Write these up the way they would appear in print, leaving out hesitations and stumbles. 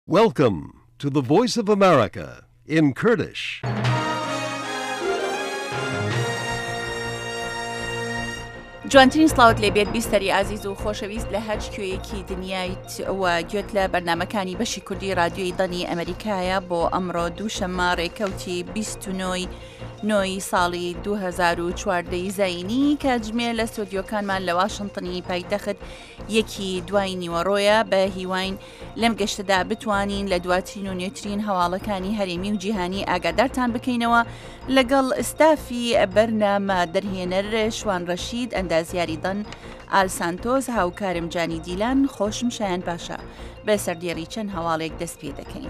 Welcome to the Voice of America in Kurdish. جوانترین سلااوت لێبێت بیستەری ئازیز و خۆشەویست لە هەر کوێیەکی دنیایت و گوێت لە بەرنامەکانی بەشی کوردی رادیۆی دەنی ئەمریکایە بۆ ئەمڕۆ دووشەممە ڕێکەوتی 29 ساڵی 2014 زەینی کاتژمێر لە ستۆدیۆکانمان لە واشنتنی پایتەخت یەکی دوای نیوەڕۆیە بە هیواین لەم گەشتەدا بتوانین لە دواترین و نوێترین هەواڵەکانی هەرێمی و جیهانی ئاگادارتان بکەینەوە لەگەڵ ئستافی بەرنامە دەرهێنەر شوان ڕەشید ئەندازیاری دەن ئال سانتۆز هاوکارم جانی دیلان خۆشم شایان باشە بە سەردێڕی چەند هەواڵێک دەست پێ دەکەین.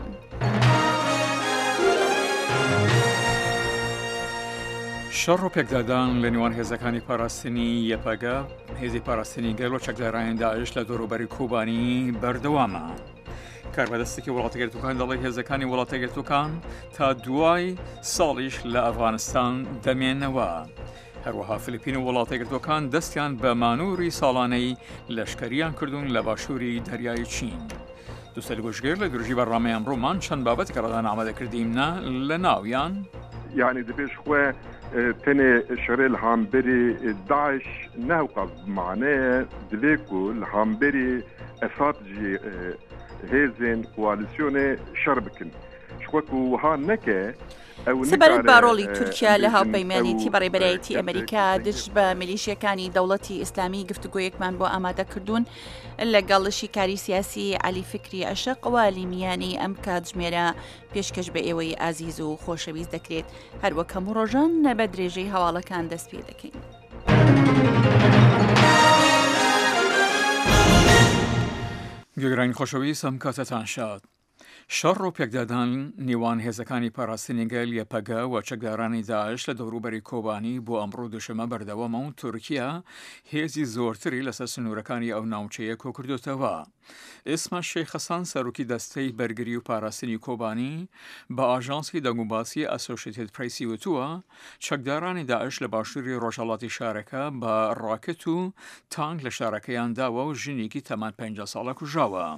شەڕ و پێکدادان لە نێوان هێزەکانی پاراستنی یەپەگە هێزی پاراستنی گەل و چەکدارانی داعش لە دەوروبەری کوبانی بەردەوامە. کاربەدەستێکی وڵاتەگرتوەکان دەڵێ هێزەکانی وڵاتەگرتوەکان تا دوای ساڵیش لە ئەفغانستان دەمێنەوە. هەروەها فلیپین و وڵاتەگرتوەکان دەستیان بە مانووری ساڵانەی لەشکریان کردوون لە باشووری دەریای چین. دووسەر گۆشتگیر لە درژی بەڕامەیان ڕۆمان چەند بابەت کەڕدان ئامادەکردیمە لە ناویان يعني دبيش خو تاني شري الهامبري داعش ناوقف معناه دليكو الهامبري استراتيجي هيزن كواليسيوني شربكن شكوكو ها نكه سەبارەت بە ڕۆڵی تورکیا لە هاوپەیمانیتی بەڕێبەرایەتی ئەمریکا دژ بە میلیشیەکانی دەوڵەتی ئیسلامی گفتوگۆیەکمان بۆ ئامادەکردوون لەگەڵ شیکاری سیاسی عەلی فکری عەشق و لیمیانی ئەم کاتژمێرە پێشکەش بە ئێوەی ئازیز و خۆشەویست دەکرێت هەروەک هەموو ڕۆژان بە درێژەی هەواڵەکان دەست پێ دەکەین. گوێگرانی خۆشەویست ئەم کاتتان شاد. شەڕ و پێکدادان نێوان هێزەکانی پاراستنی گەل یەپەگە و چەکدارانی داعش لە دەوروبەری کۆبانی بۆ ئەمڕۆ دووشەمە بەردەوامە و تورکیا هێزی زۆرتری لەسەر سنوورەکانی ئەو ناوچەیە کۆکردوتەوە. ئێسما شەیخ حەسان سەرۆکی دەستەی بەرگری و پاراستنی کۆبانی بە ئاژانسی دەنگوباسی ئەسۆشیێتد پرەیسی وتووە چەکدارانی داعش لە باشووری ڕۆژهەڵاتی شارەکە بە ڕاکەت و تانک لە شارەکەیان داوە و ژنێکی تەمان 50 ساڵە کوژاوە.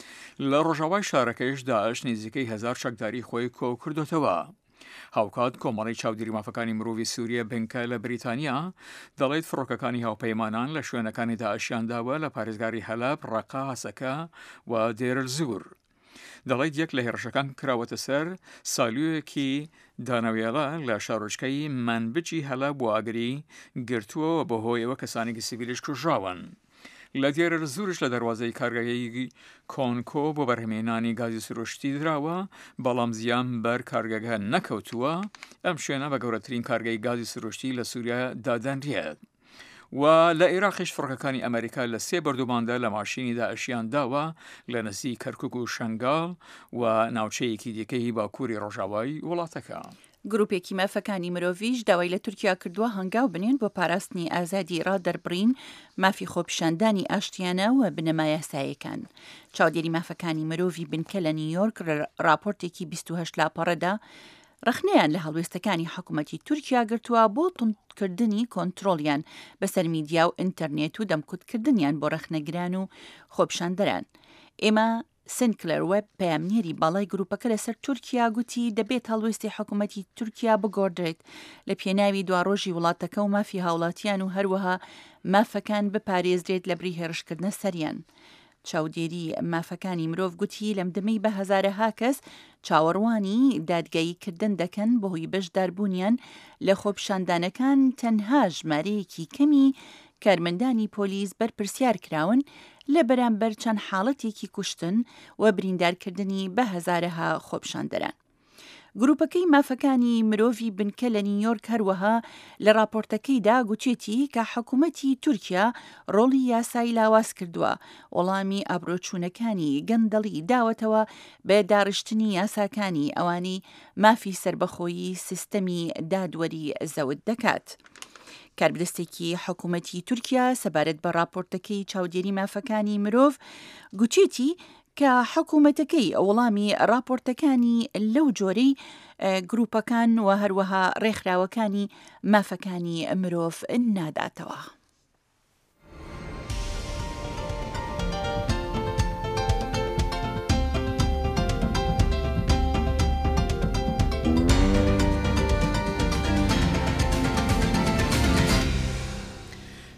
لە ڕۆژاوای شارەکەیش داعش نزیکەی 1000 چەکداری خۆی کۆ کردوتەوە. هاوکات کۆمەڵی چاودێری مافەکانی مرۆڤی سووریە بنکە لە بریتانیا دەڵێت فڕۆکەکانی هاوپەیمانان لە شوێنەکانی داعشیان داوە لە پارێزگاری هەلەب، ڕەقا، هەسەکە و دێرەلزور. دەڵێت یەک لە هێرشەکان کراوەتە سەر سالیۆیەکی دانەوێڵە لە شارۆچکەی منبجی هەلەب و ئاگری گرتووەوە بەهۆی ئەوە کەسانێکی سیڤیلیش کوژراون. لە دێرە زورش لە دەواازەی کارگەیەکی کۆنکۆ بۆ بەرهەمێنانی گازی سروشتی دراوە بەڵام زیان بەر کارگەکە نەکەوتووە. ئەم شوێنە بە گەورەترین کارگەی گازی سروشتی لە سووریا دادەنرێت. و لە عێراقیش فڕۆکەکانی ئەمریکا لە 3 بەردووماندا لە ماشینی داعشیان داوە لە نزیک کەرکوک و شەنگاڵ و ناوچەیەکی دیکەی باکووری ڕۆژاوای وڵاتەکە. گروپێکی مافەکانی مرۆڤیش داوای لە تورکیا کردووە هەنگاو بنێن بۆ پاراستنی ئازادی ڕادەربڕین مافی خۆپیشاندانی ئاشتیانە و بنەما یاساییەکان. چاودێری مافەکانی مرۆڤی بنکە لە نیویۆرک راپۆرتێکی 28 لاپەڕەدا ڕخنەیان لە هەڵوێستەکانی حکوومەتی تورکیا گرتووە بۆ توندکردنی کۆنترۆلیان بەسەر میدیا و ئینتەرنێت و دەمکوتکردنیان بۆ ڕخنەگران و خۆپیشاندەران. ئێمە سنکلەر وێب پەیامنێری باڵای گروپەکە لەسەر تورکیا گوتی دەبێت هەڵوێستی حکوومەتی تورکیا بگۆڕدرێت لە پێناوی دواڕۆژی وڵاتەکە و مافی هاوڵاتیان و هەروەها مافەکان بپارێزرێت لە بری هێرشکردنە سەریان. چاودێری مافەکانی مرۆڤ گوتی لەم دەمەی بە هەزارەها کەس چاوەڕوانی دادگاییکردن دەکەن بەهۆی بەشداربوونیان لە خۆپیشاندانەکان تەنها ژمارەیەکی کەمی کارمەندانی پۆلیس بەرپرسیار کراون لە بەرامبەر چەند حاڵەتێکی کوشتن و بریندارکردنی بە هەزارەها خۆپیشاندەران. گروپەکەی مافەکانی مرۆڤی بنکە لە نیویۆرک هەروەها لە راپۆرتەکەیدا گوتێتی کە حکوومەتی تورکیا ڕۆڵی یاسایی لاواز کردووە وەڵامی ئابرۆچوونەکانی گەندەڵی داوەتەوە بە داڕشتنی یاساکانی ئەوانی مافی سربەخۆیی سیستەمی دادوەری زەوت دەکات. کاربدەستێکی حکوومەتی تورکیا سەبارەت بە راپۆرتەکەی چاودێری مافەکانی مرۆڤ گوتێتی کە حکوومەتەکەی وەڵامی راپۆرتەکانی لەو جۆرەی گروپەکان و هەروەها ڕێکخراوەکانی مافەکانی مرۆڤ ناداتەوە.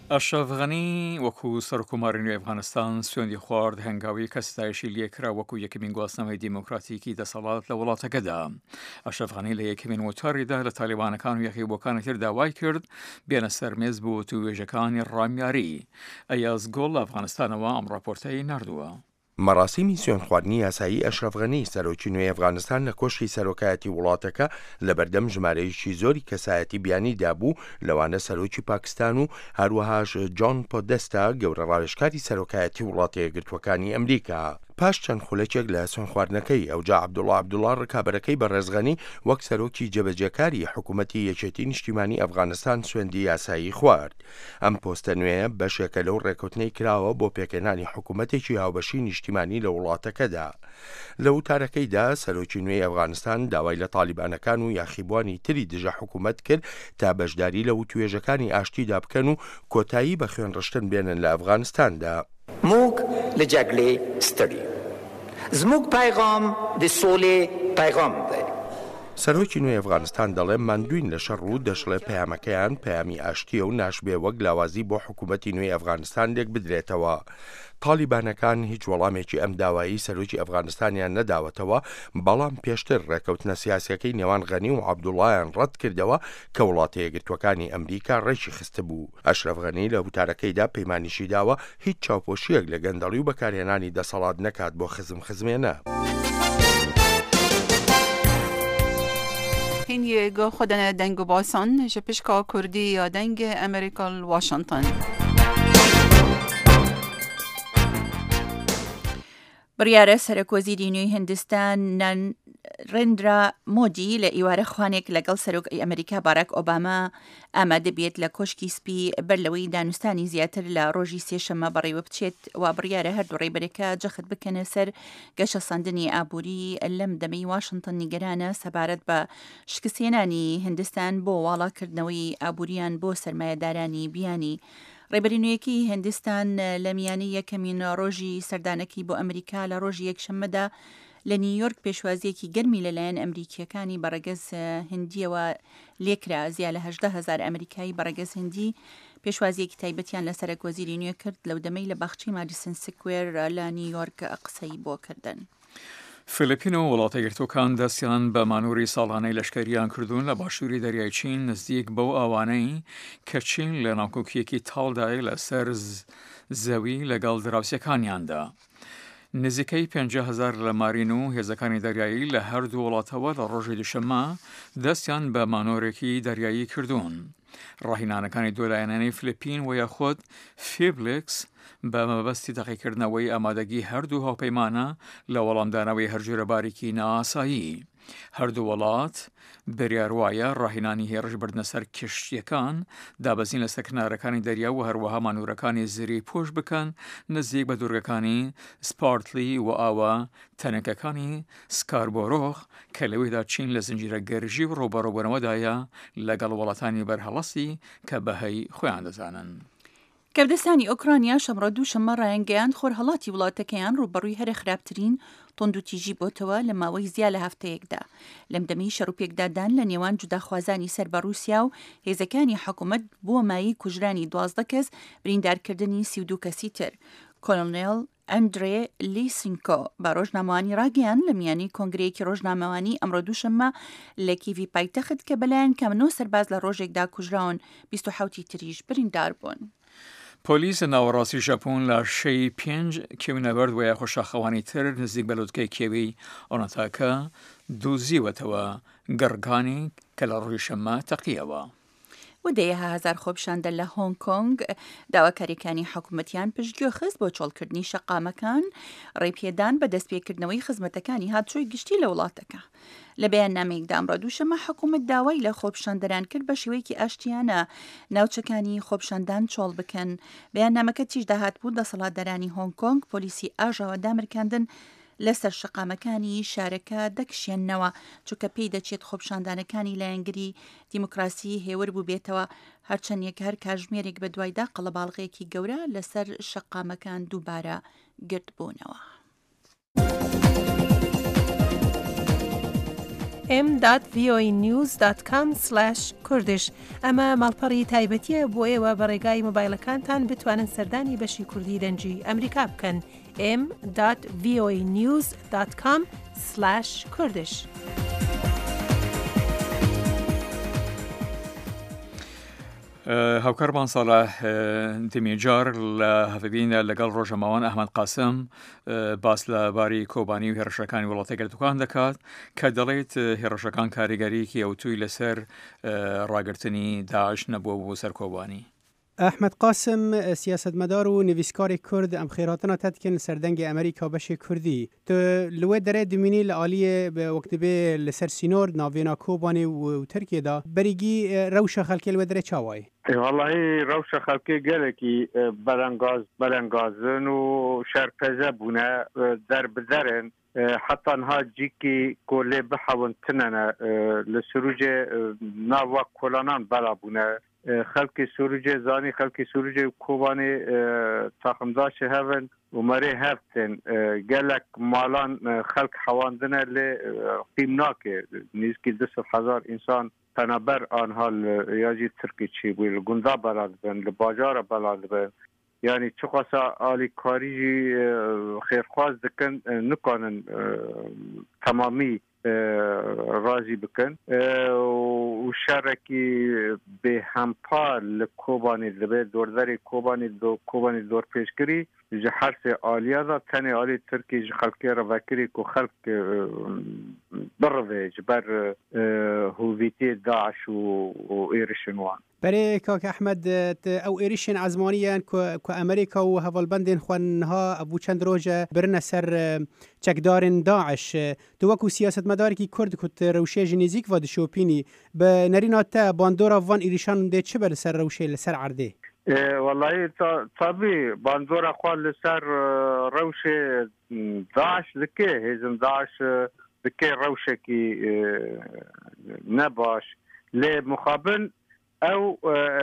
ئەشرەف غەنی وەکو سەرۆکوماری نوێی ئەفغانستان سوێندی خوارد هەنگاوی کە ستایشی لێکرا وەکو یەکەمین گواستنەوەی دیموکراتیکی دەسەڵات لە وڵاتەکەدا. ئەشرەف غەنی لە یەکەمین وتاریدا لە تالیبانەکان و یەخیبووەکانی تر داوای کرد بێنە سەرمێز بۆ توێژەکانی ڕامیاری. ئەیاز گۆڵ لە ئەفغانستانەوە ئەم ڕاپۆرتەی نردووە. مەراسیمی سوێندخواردنی یاسایی ئەشرەف غەنی سەرۆکی نوێی ئەفغانستان لە کۆشکی سەرۆکایەتی وڵاتەکە لە بەردەم ژمارەیەکی زۆری کەسایەتی بیانی دابوو لەوانە سەرۆکی پاکستان و هەروەهاش جۆن پۆدەستا گەورە ڕاوێژکاری سەرۆکایەتی وڵاتە یەکگرتووەکانی ئەمریکا. پاش چەند خولەکێک لە سوێندخواردنەکەی ئەوجا عەبدوڵڵا ڕکابەرەکەی بەڕێز غەنی وەک سەرۆکی جێبەجێکاری حکوومەتی یەکێتی نیشتیمانی ئەفغانستان سوێندی یاسایی خوارد. ئەم پۆستە نوێیە بەشێکە لەو ڕێکوتنەی کراوە بۆ پێکهێنانی حکوومەتێکی هاوبەشی نیشتیمانی لە وڵاتەکەدا. لە وتارەکەیدا سەرۆکی نوێی ئەفغانستان داوای لە تالیبانەکان و یاخیبوانی تری دژە حکوومەت کرد تا بەشداری لە توێژەکانی ئاشتیدا بکەن و کۆتایی بە خوێنڕشتن بێنن لە ئەفغانستاندا. موږ له جګړې ستړي زموږ پیغام د سولې پیغام دی. سەرۆکی نوێی ئەفغانستان دەڵێ ماندوین لە شەڕ و دەشڵێ پەیامەکەیان پەیامی ئاشتیە و ناشبێ وەک لاوازی بۆ حکوومەتی نوێی ئەفغانستان لێک بدرێتەوە. تالیبانەکان هیچ وەڵامێکی ئەم داوایی سەرۆکی ئەفغانستانیان نەداوەتەوە، بەڵام پێشتر ڕێکەوتنە سیاسیەکەی نێوان غەنی و عەبدوڵڵایان ڕەت کردەوە کە وڵاتە یەکگرتووەکانی ئەمریکا ڕێکی خستە بوو. ئەشرەف غەنی لە وتارەکەیدا پەیمانیشی داوە هیچ چاوپۆشیەک لە گەندەڵی و بەکارهێنانی دەسەڵات نەکات بۆ خزمێنە. این یه خودن دنگ و باسان جپشکا کردی یا دنگ امریکا واشنطن. بڕیارە سەرۆکوەزیری نوێی هیندستان ناریندرا مۆدی لە ئیوارە خوانێک لەگەڵ سەرۆکی ئەمریکا باراک ئۆباما ئامادە بێت لە کۆشکی سپی بەر لەوەی دانوستانی زیاتر لە ڕۆژی سێشەممە بەڕێوە بچێت و بڕیارە هەردوو ڕێبەرەکە جەخت بکەنە سەر گەشە ساندنی ئابووری لەم دەمەی واشنطن نیگەرانە سەبارەت بە شکستێنانی هیندستان بۆ واڵاکردنەوەی ئابووریان بۆ سەرمایەدارانی بیانی. ڕێبەرینویەکی هیندستان لە میانەی یەکەمین ڕۆژی سەردانەکی بۆ ئەمریکا لە ڕۆژی یەکشەممەدا لە نیویۆرک پێشوازیەکی گەرمی لەلایەن ئەمریکیەکانی بەڕێگەز هندیەوە لێکرا. زیاد لە 18,000 ئەمریکایی بەڕێگەز هندی پێشوازیەکی تایبەتیان لە سەرۆکوەزیری نوێ کرد لەو دەمەی لە باخچەی مادیسن سکوێر لە نیویۆرک قسەی بۆ کردن. فیلیپین و وڵاتە یەکگرتووەکان دەستیان بە مانوری ساڵانەی لەشکریان کردوون لە باشووری دەریای چین نزدیک بەو ئاوانەی کە چین لە ناوکۆکیەکی تاڵدای لەسەر زەوی لەگەڵ دراوسەکانیاندا. نزیکەی 50,000 لە مارین و هێزەکانی دەریایی لە هەردوو وڵاتەوە لە ڕۆژی دووشەممە دەستیان بە مانۆرێکی دەریایی کردوون. ڕاهینانەکانی دۆلایەنەی فیلیپین و یاخود فیبلکس بە مەبەستی تەقیکردنەوەی ئامادەگی هەردوو هاوپەیمانە لە وەڵامدانەوەی هەرگیرە باریکی نائاسایی. هەردوو وڵات بریاروایە ڕاهینانی هێرش بردنە سەر کشتیەکان دابەزین لە سەکنارەکانی دەریا و هەروەها مانورەکانی زری پۆش بکەن نزیک بە دوورگەکانی سپارتلی و ئاوە تەنەکەکانی سکاربۆرۆخ کە لەوێدا چین لە زنجیرە گەرژی و ڕۆبەڕۆبوونەوەدایە لەگەڵ وڵاتانی بەرهەڵەسی کە بەهەی خۆیان دەزانن. کەبدەستانی ئۆکرانیا شەمڕە دووشەممە ڕایەنگەیان خۆرهەڵاتی وڵاتەکەیان ڕوبەڕووی هەرە خراپترین تۆندوتیژی بۆتەوە لە ماوەی زیاد لە هەفتەیەکدا. لەم دەمەی شەڕوپێکدادان لە نێوان جوداخوازانی سەر بە رووسیا و هێزەکانی حکوومەت بۆ مایی کوژرانی 12 کەس بریندارکردنی 32 کەسی تر. کۆلۆنێل ئەندرێ لیسینکۆ بە ڕۆژنامەوانی ڕاگەیان لە میانی کۆنگرەیەکی ڕۆژنامەوانی ئەمڕۆ دووشەممە لە کیڤی پایتەخت کە بەلایەن کەمنەوە سەرباز لە ڕۆژێکدا کوژراون 27 تریش بریندار بوون. پۆلیس ناوەڕاستی ژەپۆن لە شەی 5 کێوینەبەرد و یاخۆ شاخەوانی تر نزیک بەلووتکەی کێوی ئۆنەتاکە دۆزیوەتەوە گەڕگانی کە لە ڕۆژی شەممە تەقیەوە. ودەیە هزار خۆپشاندە لە هۆنگ کۆنگ داواکاریەکانی حکوومەتیان پشتگوێ خست بۆ چۆڵکردنی شەقامەکان ڕێپێدان بە دەستپێکردنەوەی خزمەتەکانی هاتووی گشتی لە وڵاتەکە. لە بەیاننامەیەکدا ئەمڕۆ دووشەممە حکوومەت داوای لە خۆپشاندەران کرد بە شێوەیەکی ئاشتیانە ناوچەکانی خۆپشاندان چۆڵ بکەن. بەیاننامەکە تیش داهات بوو دەسەڵاتدارانی هۆنگ کۆنگ پۆلیسی ئاژاوە دامرکاندن لەسەر شەقامەکانی شارەکە دەکشێننەوە چونکە پێی دەچێت خۆپشاندانەکانی لایەنگری دیموکراسی هێور بوو بێتەوە هەرچەندێک هەر کاژمێرێک بە دوایدا قەڵەباڵغەیەکی گەورە لەسەر شەقامەکان دووبارە گرت بوونەوە. m.voanews.com/kurdish ئەمە ماڵپەڕی تایبەتیە بۆ ئێوە بە ڕێگای مۆبایلەکانتان بتوانن سەردانی بەشی کوردی دەنجی ئەمریکا بکەن m.voanews.com/kurdish. هاوکارمان ساڵە دمێجار لە هەفبینە لەگەڵ ڕۆژەماوان ئەحمەد قاسم باس لە باری کۆبانی و هێرشەکانی وڵاتە گرتوەکان دەکات کە دەڵێت هێرشەکان کاریگەریکی ئەوتوی لەسەر ڕاگررتنی داعش نەبووە بۆ سەر کۆبانی. ئەحمەد قاسم سیاسەتمەدار و نویسکاری کورد ئەم خێراتنا تاتکن سەردەنگی ئەمریکا بەشی کوردی تو لوێ دەرێ دومینی لە عالیە وەکتبێ لەسەر سینۆر ناوێنا کۆبانی و ترکیەدا بەریگی ڕەوشە خەڵکی لوێ دەرێ چاوای والله ڕەوشە خەڵکی گەلێکی بەرەنگازن و شەرپەزە بوونە دەربدەرن حتى نها جيكي كولي بحاون تننا لسروجي ناوا كولانان بلابونا خلقي سروجي زاني خلقي سروجي كوباني تاخمداش هفن ومري هفتن قالك مالان خلق حواندنا اللي قيمناك نيزكي 10,000 انسان تنبر آنها ياجي تركي تشي بوي القندا بلاد بن لباجار بلاد بن يعني چقاسا آلی کاری خیرخواز دکن نکنن تمامی رازی بکن و شرکی به همپار لکوبانی دبه دورداری کوبانی دور پیشگیری جه حرس آلیا دا تنی آلی ترکی جه خلقی را وکری که خلق بروه جبر هویتی داعش و ایرشنوان برای کاک احمد او ایریشن عزمانیان که امریکا و هفالبندین خوانها ابو چند روزه برن سر چکدارن داعش تو وکو سیاست مداری که کرد کت روشه جنیزیک و دشوپینی به نرینات باندورا وان ایریشان ده چه بر سر روشه لسر عرده؟ والله طبيعي باندورا خوال لسر روشه داعش لكي هزم داعش لكي روشه كي نباش لمقابل او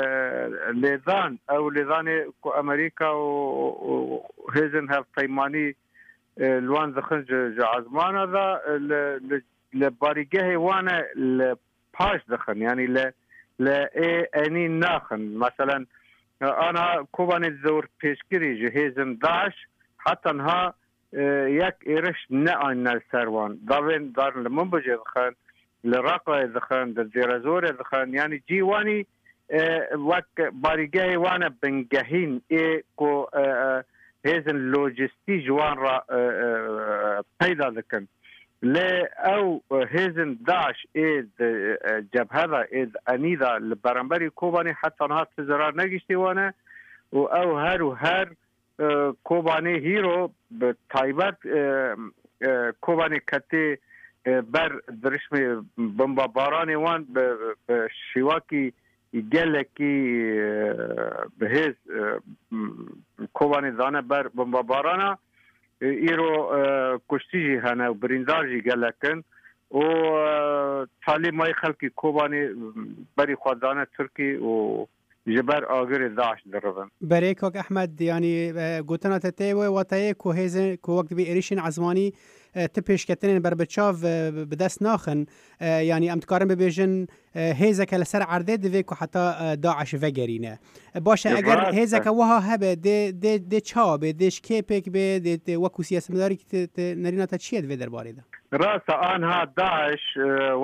لذان كو امريكا وهزن هاف قيماني الوان دخل عزمان هذا لباريجه وانا لباش دخل يعني لا اني ناخن مثلا انا كوباني الزور بيشكري جهزم داعش حتى انها يك ايرش نعن السروان دارين دار المنبجه دخل لراقه دخان الزيرازور دخان يعني جيواني وك باريجاي وانا بنجهين كو هذا اللوجستي جوان را پیدا دکن ل او هذا داعش جبهه انيدا لبرنبري كوباني حتى نهار تزرار نگشتي وانا او هر كوباني هيرو بتايبات كوباني كتي بر درشم بمبارانی وان به شواکی گلکی بهز کوبانی دانه بر بمبارانا ایرو کشتیجی هنه و بریندارجی گلکن و تالی مای خلقی کوبانی بری خوددانه ترکی و جبر آگر داعش دربن برای کاک احمد یعنی گوتنا تتیوه و تایه که وقت بی ایریشن عزمانی تپیش کتنین بر بچاو بدست ناخن یعنی امتکارن ببیجن هیزک لسر عرده دوی که حتی داعش وگرینه باشه اگر هیزک وها هبه ده چا به دش کیپک به ده وکو سیاست مداری که نرینا تا چیه دوی در باره ده راست آنها داعش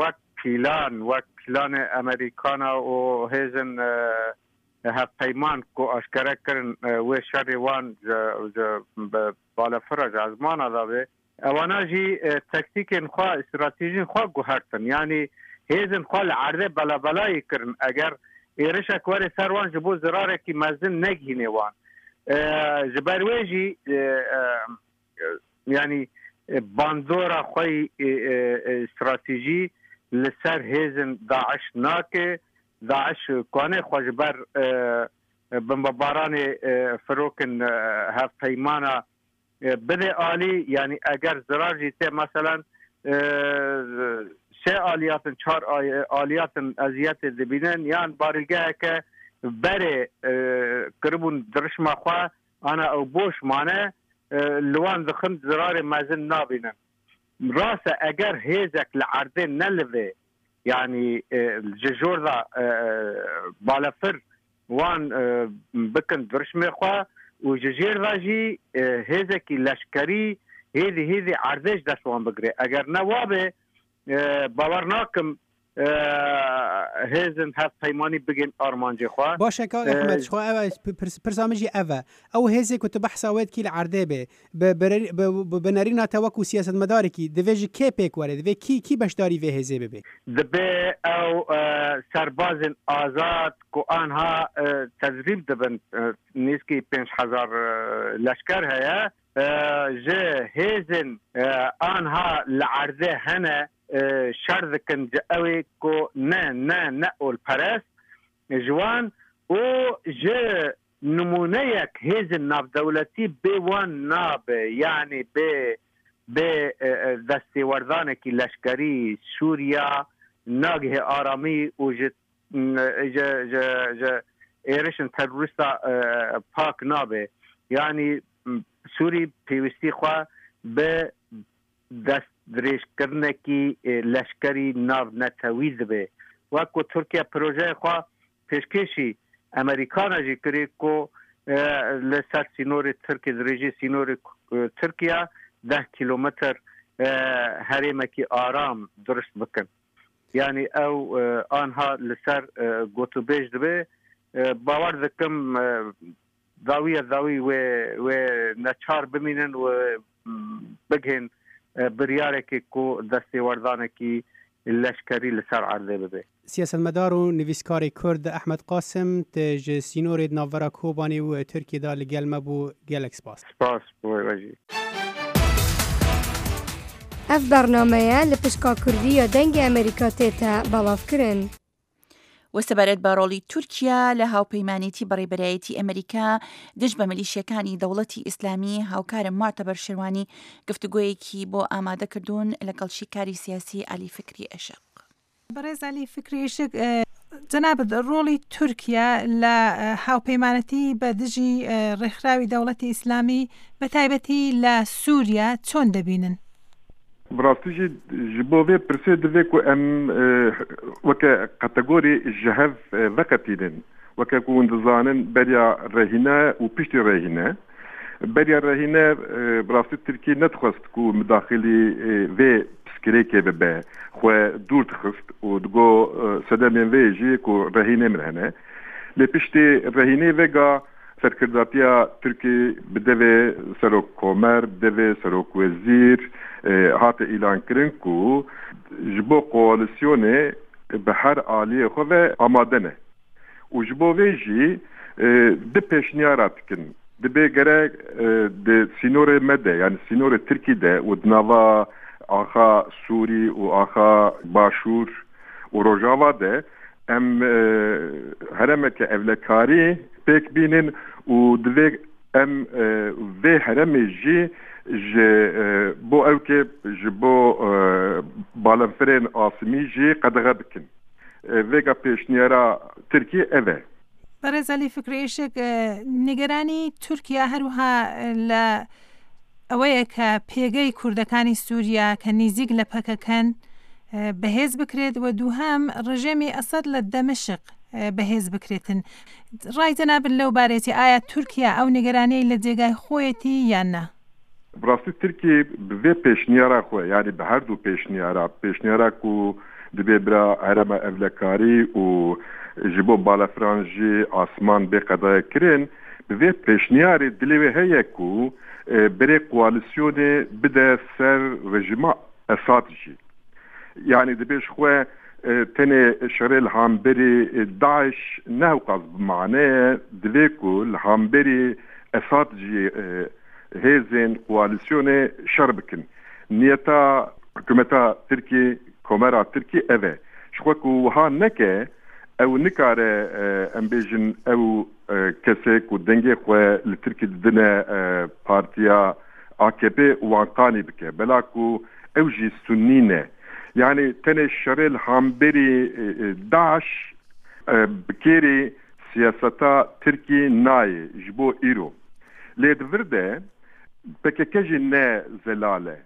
وکیلان امریکانا و هیزن هف پیمان کو اشکره کرن و شریوان بالا فرج ازمان آدابه اوانا جی تکتیک خواه استراتیجی خواه گوهرتن یعنی هیزن خواه لعرده بلا بلایی کرن اگر ایرش اکوار سروان جبو زراره کی مزن نگینه وان جبرویجی یعنی باندورا خواه استراتیجی لسر هیزن داعش ناکه داعش کانه خواه جبر بمباران فروکن هف پیمانا بده عالی یعنی اگر زرار جیته مثلا 3 آلیاتن 4 آلیاتن ازیت دبینن یان بارگاه که بره قربون درشما خواه انا او بوش مانه لوان دخن زرار مزن نابینن راسه اگر هیزك لعردين نلفي يعني الججور ذا بالافر وان بكن درشمي خوا وججير راجي هيزكي لشكري هذه عردش دشوان بقري اگر نوابه باورناكم هێزن هەف پەیمانی بگەین ئارمانجێ خوا باشە کاک ئەحمەد خوا پرسامژی ئەڤە ئەو هێزێک و بەحساوێتکی لە عردێ بێ بنەریناتە وەکو سیاسەتمەدارێکی دەبێژی کێ پێک وەرێ دەبێ کی بەشداری vê هێزێ ببێ دەبێ ئەو سەربازن ئازاد کو ئانها تەزریب دەبن نزیکی 5,000 لەشکەر هەیە ji hêzin anha li erdê hene şer dikin ji ew ku ne olperest ji wan û ji numuneyek hêzin navdewletî bê wan nabe yanî bê destêwerdanekî leşkerî Sûriya nagihê aramî û ji êrişin terorîsta pak nabe yanî سوری پیوستی خوا به دست درێژکردنێکی لەشکری ناونەتەوی دەبێ وەکو تورکیا پرۆژەی خوا پێشکەشی ئەمریکانەژی کردی کو لەسەر سینۆری ترکی درێژی سینۆری تورکیا 10 کیلۆمتر هەرێمێکی ئارام درست بکەن یعنی ئەو ئانها لەسەر گۆتوبێژ دەبێ باوەڕ دەکەم داوی و نچار بمینن و بگهن بریارێکی کو دەستێوەردانێکی لەشکری لەسەر عەردێ ببێ سیاسەتمەدار و نویسکاری کورد ئەحمەد قاسم ji sînorê navbera Kobanî û Tirkiyê da li gel me bû gelek spas. Spas بۆ وەژی. ev bernameya li pişka Kurdiya dengê Amerîka tê te belavkirin. وەسەبارەت بە ڕۆڵی تورکیا لە هاوپەیمانێتی بەڕێبەرایەتی ئەمریکا دژ بە میلیشیەکانی دەوڵەتی ئیسلامی هاوکارم مارتەبەر شێروانی گفتوگۆیەکی بۆ ئامادەکردوون لەگەڵ شیکاری سیاسی علی فکری ئەشق. بەڕێز علی فکری ئەشق جەنابەت ڕۆڵی تورکیا لە هاوپەیمانەتی بە دژی ڕێکخراوی دەوڵەتی ئیسلامی بە تایبەتی لە سووریا چۆن دەبینن؟ براستیجی ji bo vê pirsê divê ku em weke kategorî ji hev veketînin weke ku hûn dizanin beriya rehîne û piştî rehîne beriya rehîne birastî Tirkiyê nedixwest ku midaxilî vê piskirêkê bibe xwe dûr dixist û digo sedemên vê jî ku rehînê min hene lê piştî rehînê vega serkirdatiya Tirkî bi devê serokkomer devê serokwezîr hate îlan kirin ku ji bo koalisyonê bi her aliyê xwe ve amade ne û ji bo vê jî di pêşniyara dikin dibe gerek di sînorê me de yani sînorê Tirkî de û di nava axa Sûrî û axa Başûr û Rojava de em heremeke evlekarî pêk bînin û divê em vê heremê jî ji bo evkê ji bo balenfirên asîmî jî qedexe bikin vêga pêşniyara Tirkiyê ev e. بەڕێز علی فکری ئەشق نیگەرانی تورکیا هەروها لە ئەوەیە کە پێگەی کوردەکانی سووریا کە نزیک لە پەکەکەن بەهێز بکرێت و دووهەم ڕژێمی ئەسەد لە دەمەشق بەهێز بکرێتن ڕای جەنابن لەو بارێتی ئایا تورکیا ئەو نیگەرانەی لە جێگای خۆیەتی یان نا؟ براستی Tirkiyê bi vê pêşniyara xwe yanî bi her du pêşniyara ku dibe bira herema evlekarî û ji bo balafiran jî asman bê qedaya kirin bi vê pêşniyarê dilê wê heye ku berê koalisyonê bide ser rejima Esad jî yanî dibe ji xwe tenê şerê li hamberê Daeş nehewqas bi maneyê divê ku li hamberê Esad jî hêzên koalisyonê şer bikin niyeta hikûmeta Tirkî komera Tirkî ev e ji xwe ku wiha neke ew nikare em bêjin ew kesek û dengê xwe li Tirkî didine partiya AKP wan qanî bike bela ku ew jî sunnî ne yani tenê şerê li hamberê Daeş bi kêrê siyaseta Tirkî nayê ji bo îro lê di vir de PKK jî ne zelal e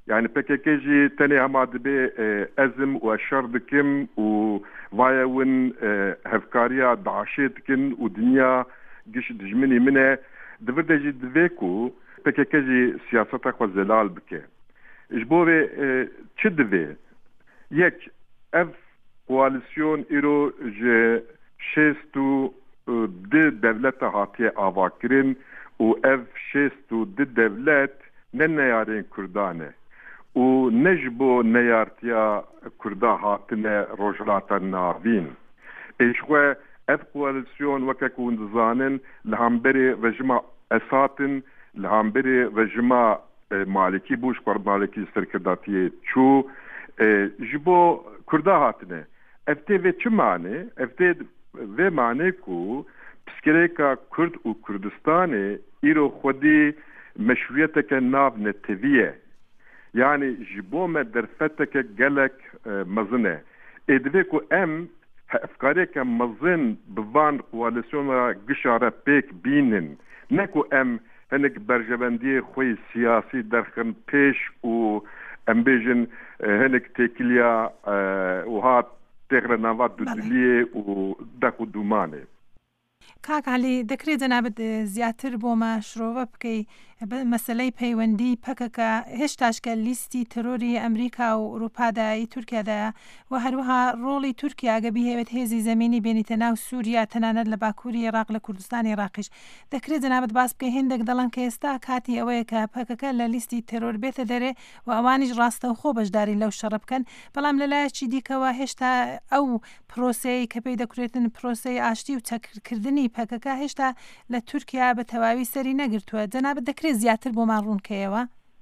يعني PKK تاني هما دبي أزم وأشار دكم ووايا ون هفكاريا دعاشتكن ودنيا جيش دجمني منه دفردجي دفيكو PKK سياستك وزلال بكي جبوري تشدفي يك اف koalisyon îro ji şêst û di devleta hatiye avakirin û ev şêst û di devlet ne neyarên Kurdan e û ne ji bo neyartiya Kurda hatine rojhilata navîn. Êşxwe ev koalisyon weke ku hûn dizanin li hemberî rejima Esadin li hemberî rejima Malikî bû ji xwar Malikî serkirdatiye çû ji bo Kurda hatine. Evte ve çi mane? Evte ve mane ku psikereka Kurd û Kurdistanê îro xwedî meşruiyeteke nav neteviye. Yani ji bo me derfeteke gelek mezin e. Ê divê ku em efkareke mezin bi van koalisyona gişare pêk bînin. Ne ku em hinek berjevendiyê xwe siyasî derxin pêş û em bêjin hinek têkiliya wiha تغرى نوات دودلية وداكو دوماني کاک علی دەکرێت جەنابەت زیاتر بۆمە شرۆڤە بکەی مەسەلەی پەیوەندی پەکەکە هێشتاشکە لیستی تەرۆری ئەمریکا و ئوروپادایی تورکیادایە و هەروەها ڕۆڵی تورکیا ئەگە بیهێوێت هێزی زەمینی بێنیتە ناو سووریا تەنانەت لە باکووری عێراق لە کوردستانی عێراقیش دەکرێت جەنابەت باس بکەی هێندێک دەڵێن کە ئێستا کاتی ئەوەیە کە پەکەکە لە لیستی تەرۆر بێتە دەرێ و ئەوانیش ڕاستەوخۆ بەشداری لەو شەڕە بکەن بەڵام لەلایەکی دیکەوە هێشتا ئەو پرۆسەی کە پێی دەکرێتن پرۆسەی ئاشتی و چەکردنی پەکەکە هێشتا لە تورکیا بە تەواوی سەری نەگرتووە جەنابەت دەکرێت زیاتر بۆمان ڕوونکەیەوە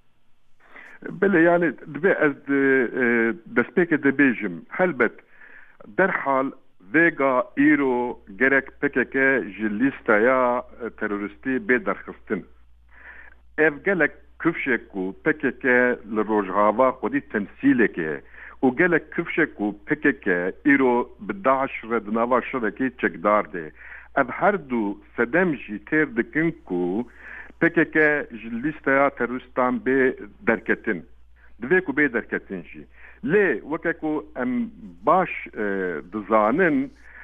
بله يعني دبي از دسبيك دبيجم هلبت درحال فيغا ايرو جرك PKK جليستا يا تيرورستي بدرخستن اف جلك كفشكو PKK لروجهاوا خودي تمثيلك وجلك كفشكو PKK ايرو بداعش ردناوا شركي تشكدار دي اف هردو سدمجي تير دكنكو PKK جليستا تيرورستان بدركتن دوێک و بێ دەرکەتنشی لێ وەکێکو ئەم باش دزانن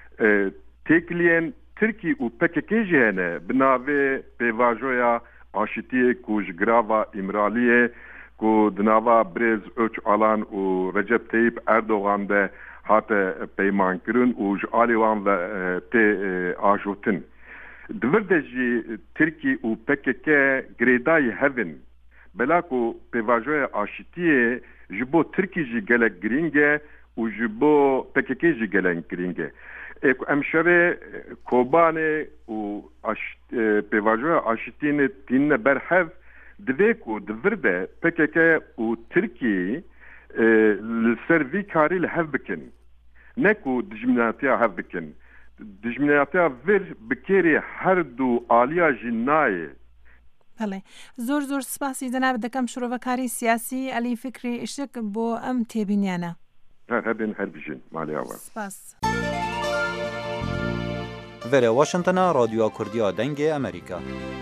تێکلێن ترکی و PKK هەنە بناوێ پێواژۆیا ئاشتیە ku ji grava îmraliyê ku di nava Brêz Öç Alan û Recep Tayyip Erdogan de hate peymankirin û ji alî wan ve tê ajotin. Divir de jî Tirkî û PKK girêdayî hevin bela ku pêvajoya aşitiyê ji bo Tirkî jî gelek girîng e û ji bo PKK jî gelek girîng e. Em şevê Kobanê û pêvajoya aşitiyê tînine berhev divê ku divir de PKK û Tirkî li ser vî karî li hev bikin. Ne ku dijminatiya hev bikin. Dijminatiya vir bi kêrê her du aliya jî nayê. بەڵێ زۆر زۆر سپاسی جەناب دەکەم شرۆڤەکاری سیاسی ئەلی فکری ئشک بۆ ئەم تێبینیانە هەبێن هەر بژین ماڵیاوە سپاس Vere Washingtona Radyoya Kurdiya Dengê Amerîka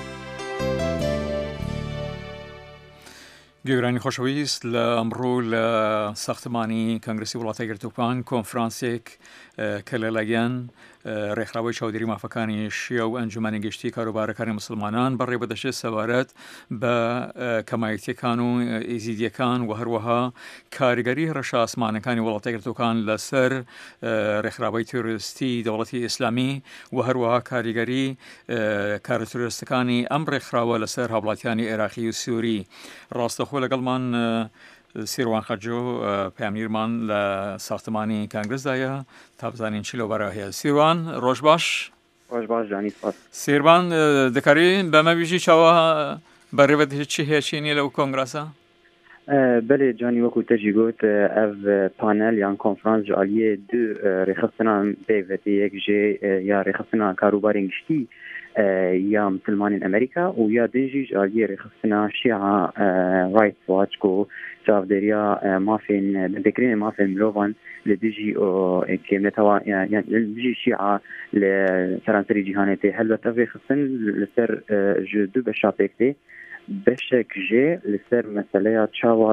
گوێگرانی خۆشەویست لە ئەمڕۆ لە ساختمانی کۆنگرسی وڵاتە یەکگرتووەکان کۆنفرانسێک کە لەلایەن ڕێکخراوەی چاودێری مافەکانی شیە و ئەنجومەنی گەشتی کاروبارەکانی مسلمانان بەڕێ بەدەچێت سەبارەت بە کەمایەتیەکان و ئێزیدیەکان و هەروەها کاریگەری ڕەشە ئاسمانەکانی وڵاتە یەکگرتووەکان لەسەر ڕێکخراوەی تۆریستی دەوڵەتی ئیسلامی و هەروەها کاریگەری کارە تۆریستەکانی ئەم ڕێکخراوە لەسەر هاوڵاتیانی عێراقی و سووری ڕاستەخۆ لەگەڵمان سیروان خەجۆ پەیامگیرمان لە ساختمانی کانگرسدایە تا بزانین چی لەوبەرە هەیە سیروان ڕۆژ باش ڕۆژ باش جانی سپاس سیروان دەکاری بەمە ویژی چاوە بەڕێوەت چی هێچینی لەو کۆنگراسە بله جانی وەکو تەجی گوت ئەv پانل یان کۆنفرانس ji aliyê du rêxistina peyvetî yek jê ya rêxistina karobarên giştî ya Müslümanên Amerîka û ya din jî ji aliyê rêxistina Şia Rights Watch ku çavdêriya mafên dêkirînê mafên mirovan li dijî kêmnetewa yan li dijî Şia li seranserî cîhanê tê helbet ev rêxistin li ser ji du beşa pêk tê بشك جي لسر مسألة تشاوى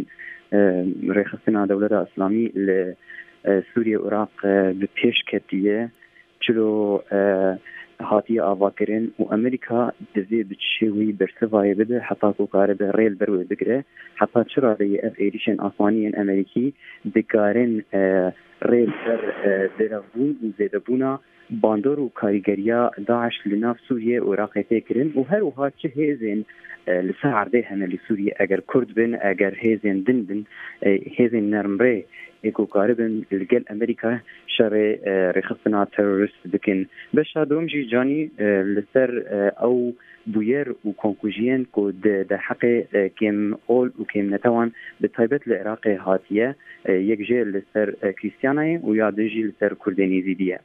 ريخصنا دولة إسلامي لسوريا وعراق ببيش كتية چلو هاتي آواكرين وأمريكا دزي بتشوي برسفاي بده حتى كوكار بريل بروي بقره حتى چرا دي اف ايديشن آسمانيين أمريكي دكارين ريل بر درابون وزيدبونا باندور و کاریگریا داعش لناف سوریه و عراق تکرن و هر وها چه هیزن لسه عرضه همه لسوریه اگر کرد بن اگر هیزن دن بن هیزن نرم ری اکو کاربن لگل امریکا شر رخصنا تروریست بکن بشا دومجی جانی لسر او بویر و کنکوژین کو ده حق کم اول و کم نتوان بطیبت لعراق هاتیه یک جه لسر کریستیانای و یا دو جه لسر کردنی زیدیه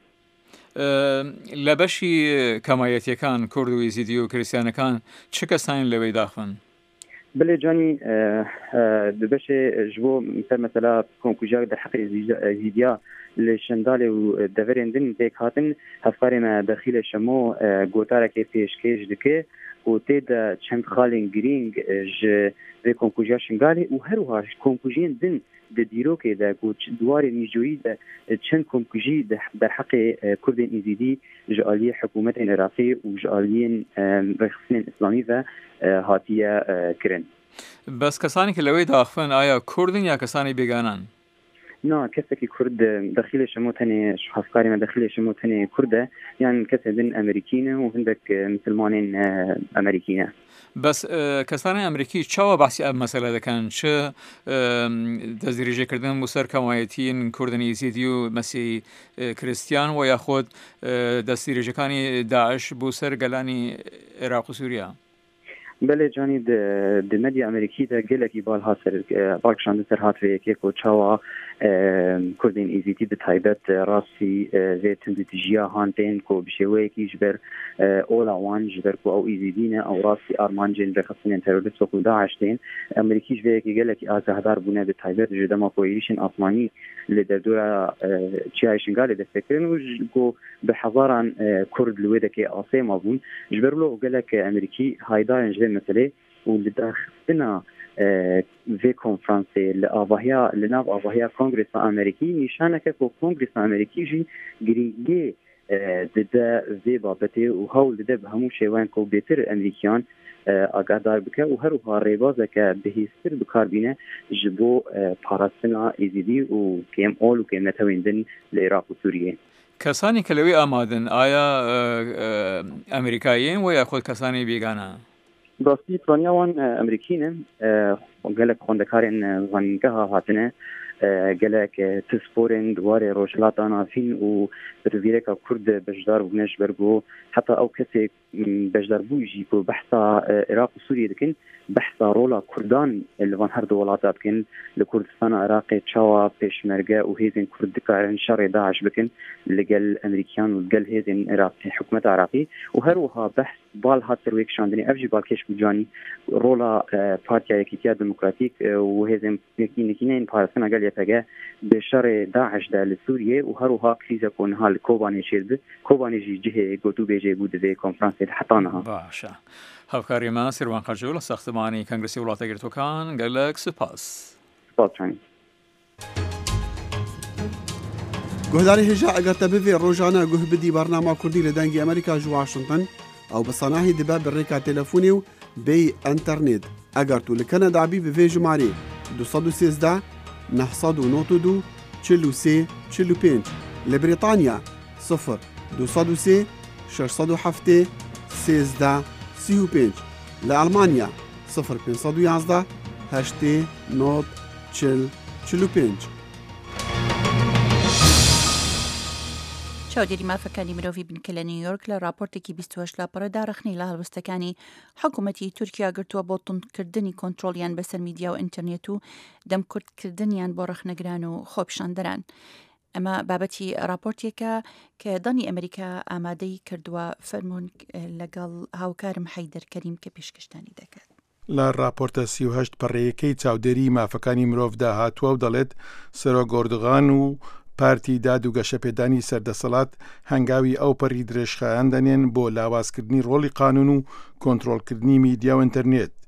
لە بەشی کەمایەتیەکان کورد و یزیدی و کریستیانەکان چه کەسانی لەوەی داخن؟ بله جانی ببشه جبو مثلا کنکوژاک در حق یزیدیا لشندال و دورندن دیک هاتن هفکاری ما دخیل شمو گوتاره که پیشکش دکه و تیدا چند خالین گرینگ ج کنکوژا شنگالی و هر وها کنکوژین دن د دیروکه د دوار میجویی د چند کنکوژی در حق کردن یزیدی جالی حکومت عراقی و جالی رخصین اسلامی و هاتیه کرن. بس کسانی که لوی داخفن آیا کردن یا کسانی بیگانن؟ نه کسی که کرد داخل شما تنی افکاری ما داخل شما تنی کرده یعنی کسی دن امریکینه و هندک مسلمانین امریکینه. بس کسانی امریکی چه بحثی اب مسئله دکن چه دزدیریجه کردن مسر کمایتین کردن یزیدی و مسیح کریستیان و یا خود دزدیریجه کانی داعش بوسر گلانی عراق و سوریا؟ بله جانی د مدیا امریکی ده گلکی بالکشان سر هات و که کو چاوا کردین ایزیتی به تایبت راسی زی تندتیجیا هانتین کو بشوی کی جبر اولا وان جبر کو او ایزیدینه او راسی آرمانجین رخصین تروریست و داعشتین امریکی جوی کی گلکی آزادار بونه به تایبت جدما کویلیشن آسمانی لدردورا چیایشنگال ده فکرن و کو به هزاران کرد لویده که آسه ما بون جبر لو گلک امریکی هایدار جبر مسئله ولداخلنا في كونفرنسي لآواهيا لناف آواهيا كونغرس أمريكي نشانك كو كونغرس أمريكي جي جريجي ددا في بابته وهول ددا بهمو شيوان كو بيتر أمريكيان آگادار بکه و هر وها ریوازه که بهیستر بکاربینه جبو پاراستنا ایزیدی و کم اول و کم نتویندن لعراق و سوریه. کسانی که لوی آمادن آیا امریکایین و یا خود کسانی بیگانه؟ راستی پلانیاوان امریکینه گلک خوندکارین وانگه هاتنه گلک تسپورن دوار روشلاتان آفین و برویره که کرد بجدار بونش برگو حتی او کسی بجدار بویجی که بحثا عراق و سوریه دکن بحثا رولا کردان اللوان هر دولاتات بکن لکردستان عراق چاوا پیشمرگه و هیزن کرد دکارن شر داعش بکن لگل امریکیان و لگل هیزن عراق حکومت عراقی و هر وها بحث بال هات سرویک شاندنی افجی بالکش بجانی رولا پارتیا یکیتیا دموکراتیک و هیزن نکینین پارسنا گل یپگه به شر داعش ده لسوریه و هر وها کریزه کن حال کوبانی شرد کوبانی جی جه گوتو بیجه بود ده کنفرانس حتانها باشه هاوکاری ما سروان خرجول ساختمانی کنگرسی ولایت گرتوکان گلک سپاس سپاس گهداری هجا اگر تبوی روزانه گه بدی برنامه کردی لدنگی امریکا جو واشنطن او بصناهی دبا بالريكا تلفوني و بي انترنت اگر تو لكندا بي بفي جماري 216 992 43 45 لبريطانيا 0 202 607 16 35 لألمانيا 0 511 8 نوت 45 چاودێری مافەکانی مرۆڤی بنکە لە نیویۆرک لە راپۆرتێکی 28 لاپەڕەدا ڕخنەی لە هەڵوەستەکانی حکوومەتی تورکیا گرتووە بۆ توندکردنی کۆنتڕۆڵیان بەسەر میدیا و ئینتەرنێت و دەمکوردکردنیان بۆ ڕخنەگران و خۆپیشاندەران. ئەمە بابەتی راپۆرتێکە کە دانی ئەمریکا ئامادەی کردووە فەرمونون لەگەڵ هاوکارم حەیدەر کەریم کە پێشکەشتانی دەکات. لە راپۆرتە 38 پەڕەیەکەی چاودێری مافەکانی مرۆڤدا هاتووە و دەڵێت سەرۆک گۆردوغان و پارتی داد و گەشەپێدانی سەردەسەڵات هەنگاوی ئەو پەڕی درێژخایان دەنێن بۆ لاوازکردنی ڕۆڵی قانون و کۆنتڕۆڵکردنی میدیا و ئینتەرنێت.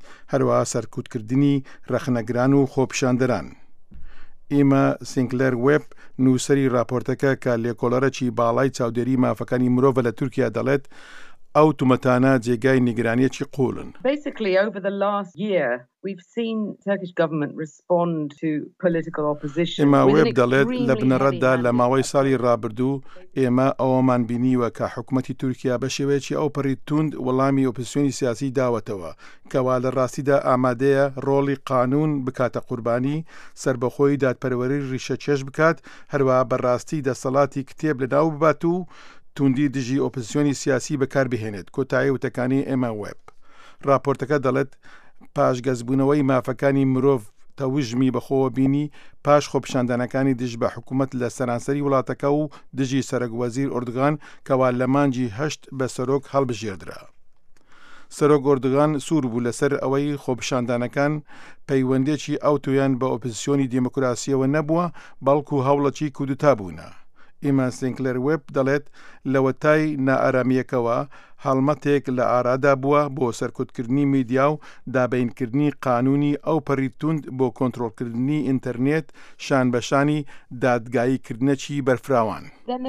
هەروەها سەرکوتکردنی ڕەخنەگران و خۆپیشاندەران. ئێمە سینکلەر وێب نووسری راپۆرتەکە کە لێکۆڵەرەکی باڵای چاودێری مافەکانی مرۆڤ لە تورکیا دەڵێت ئەو تومەتانە جێگای نیگرانیەکی قوڵن. Basically, over the last year, we've seen Turkish government respond to political opposition. ئێمە وێب دەڵێت لە بنەڕەتدا لە ماوەی ساڵی ڕابردوو ئێمە ئەوەمان بینیوە کە حکوومەتی تورکیا بە شێوەیەکی ئەو پەڕی توند وەڵامی ئۆپۆزیسیۆنی سیاسی داوەتەوە کەوا لە ڕاستیدا ئامادەیە ڕۆڵی قانون بکاتە قوربانی، سربەخۆی دادپەروەری ڕیشەکێش بکات، هەروەها بەڕاستی دەسەڵاتی کتێب لەناو ببات و توندی دژی ئۆپۆزیسیۆنی سیاسی بەکاربهێنێت. کۆتایی وتەکانی ئێمە وێب. راپۆرتەکە دەڵێت پاشگەزبوونەوەی مافەکانی مرۆڤ تەوژمی بەخۆوە بینی پاش خۆپیشاندانەکانی دژ بە حکوومەت لە سەرانسەری وڵاتەکە و دژی سەرۆکوەزیر ئۆردوغان کەوا لە مانجی 8 بە سەرۆک هەڵبژێردرا. سەرۆک ئۆردوغان سوور بوو لەسەر ئەوەی خۆپیشاندانەکان پەیوەندێکی ئەوتۆیان بە ئۆپۆزیسیۆنی دیموکراسیەوە نەبووە بەڵکو هەوڵەکی کودتا بوونە. ئێمە سینکلەر وێب دەڵێت لەوەتای نائارامیەکەوە هەڵمەتێک لە ئارادا بووە بۆ سەرکوتکردنی میدیا و دابینکردنی قانونی ئەو پەڕی توند بۆ کۆنتڕۆڵکردنی ئینتەرنێت شان بەشانی دادگاییکردنەکی بەرفراوان.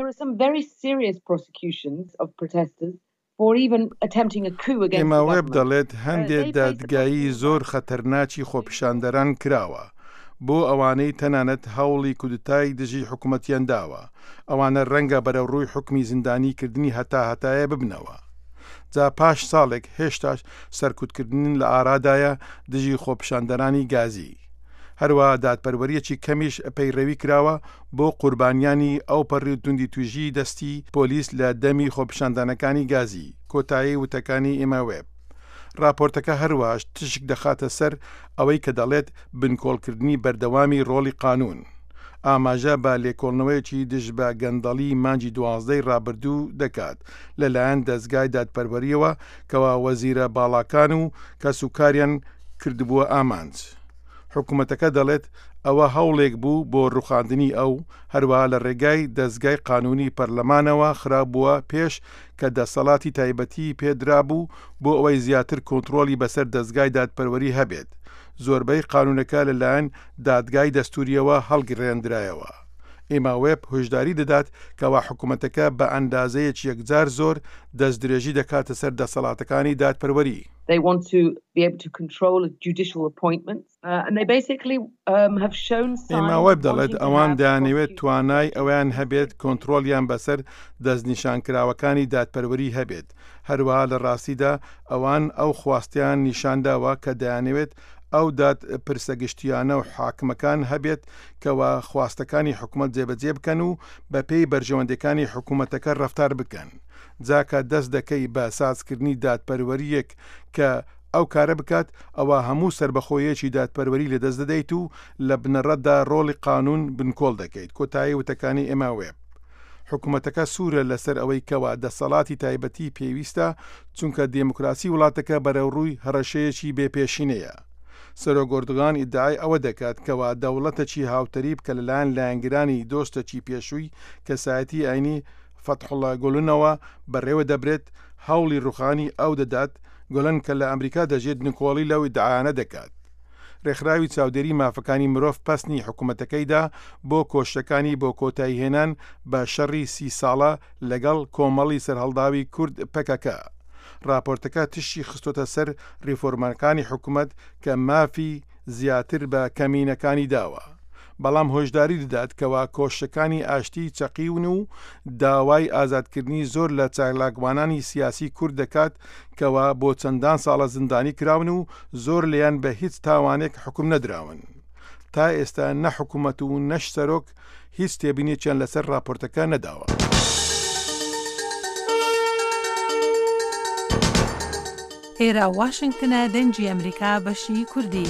ئێمە وێب دەڵێت هەندێک دادگایی زۆر خەتەرناکی خۆپیشاندەران کراوە بۆ ئەوانەی تەنانەت هەوڵی کودتای دژی حکوومەتیان داوە. ئەوانە ڕەنگە بەرەو ڕووی حکمی زیندانیکردنی هەتایە ببنەوە. جا پاش ساڵێک هێشتاش سەرکوتکردن لە ئارادایە دژی خۆپیشاندەرانی گازی. هەروە دادپەروەریەکی کەمیش پەیڕەوی کراوە بۆ قوربانیانی ئەو پەڕی توندی توژی دەستی پۆلیس لە دەمی خۆپیشاندانەکانی گازی. کۆتایی وتەکانی ئێمە وێب. راپۆرتەکە هەروەش تشک دەخاتە سەر ئەوەی کە دەڵێت بنکۆڵکردنی بەردەوامی ڕۆڵی قانون. ئاماژە بە لێکۆڵنەوەیەکی دژ بە گەندەڵی مانجی 12 ڕابردوو دەکات لەلایەن دەستگای دادپەروەریەوە کەوا وەزیرە باڵاکان و کەسوکاریان کردبووە ئامانج. حکوومەتەکە دەڵێت ئەوە هەوڵێک بوو بۆ ڕوخاندنی ئەو هەروەها لە ڕێگای دەستگای قانونی پەرلەمانەوە خراپبووە پێش کە دەسەڵاتی تایبەتی پێدرا بوو بۆ ئەوەی زیاتر کۆنتڕۆلی بەسەر دەستگای دادپەروەری هەبێت. زۆربەی قانونەکە لەلایەن دادگای دەستوریەوە هەڵگرێنرایەوە. ئێمە وێب هۆشداری دەدات کەوا حکوومەتەکە بە ئەندازەیەکی یەکجار زۆر دەستدرێژی دەکاتە سەر دەسەڵاتەکانی دادپەروەری. They want to be able to control judicial appointments and they basically have shown signs. ئێمە وێب دەڵێت ئەوان دەیانەوێت توانای ئەویان هەبێت کۆنتڕۆلیان بەسەر دەستنیشانکراوەکانی دادپەروەری هەبێت. هەروەها لە ڕاستیدا ئەوان ئەو خواستیان نیشانداوە کە دەیانەوێت ئەو داد پرسەگشتیانە و حاکمەکان هەبێت کەوا خواستەکانی حکوومەت جێبەجێ بکەن و بە پێی بەرژەوەندەکانی حکوومەتەکە ڕەفتار بکەن. جاکە دەست دەکەی بە سازکردنی دادپەروەریەک کە ئەو کارە بکات ئەوە هەموو سربەخۆیەکی دادپەروەری لە دەست دەدەیت و لە بنەڕەتدا ڕۆڵی قانون بنکۆڵ دەکەیت. کۆتایی وتەکانی ئێمە وێب. حکوومەتەکە سوورە لەسەر ئەوەی کەوا دەسەڵاتی تایبەتی پێویستە چونکە دموکراسی وڵاتەکە بەرەو ڕووی هەڕەشەیەکی بێپێشینەیە. سەرۆک ئۆردوغان ئیدعای ئەوە دەکات کەوا دەوڵەتێکی هاوتەریب کە لەلایەن لایەنگرانی دۆستێکی پێشووی کەسایەتی ئاینی فەتحوڵا گۆلنەوە بەڕێوە دەبرێت هەوڵی ڕوخانی ئەو دەدات گۆلن کە لە ئەمریکا دەژێت نکۆڵی لەو ئیدعایانە دەکات. ڕێکخراوی چاودێری مافەکانی مرۆڤ پەسنی حکوومەتەکەیدا بۆ کۆشتەکانی بۆ کۆتایی هێنان بە شەڕی 30 ساڵە لەگەڵ کۆمەڵی سەرهەڵداوی کورد پەکەکە. راپۆرتەکە تشی خستۆتە سەر ریفۆرمەکانی حکوومەت کە مافی زیاتر بە کەمینەکانی داوە. بەڵام هۆشداری دەدات کەوا کۆشتەکانی ئاشتی چەقیون و داوای ئازادکردنی زۆر لە چالاکوانانی سیاسی کورد دەکات کەوا بۆ چەندان ساڵە زیندانی کراون و زۆر لیان بە هیچ تاوانێک حکوم نەدراون. تا ئێستا نە حکوومەت و نەش سەرۆک هیچ تێبینێکیان لەسەر راپۆرتەکە نەداوە. ئێرە واشنگتنە دەنجی ئەمریکا بەشی کوردی.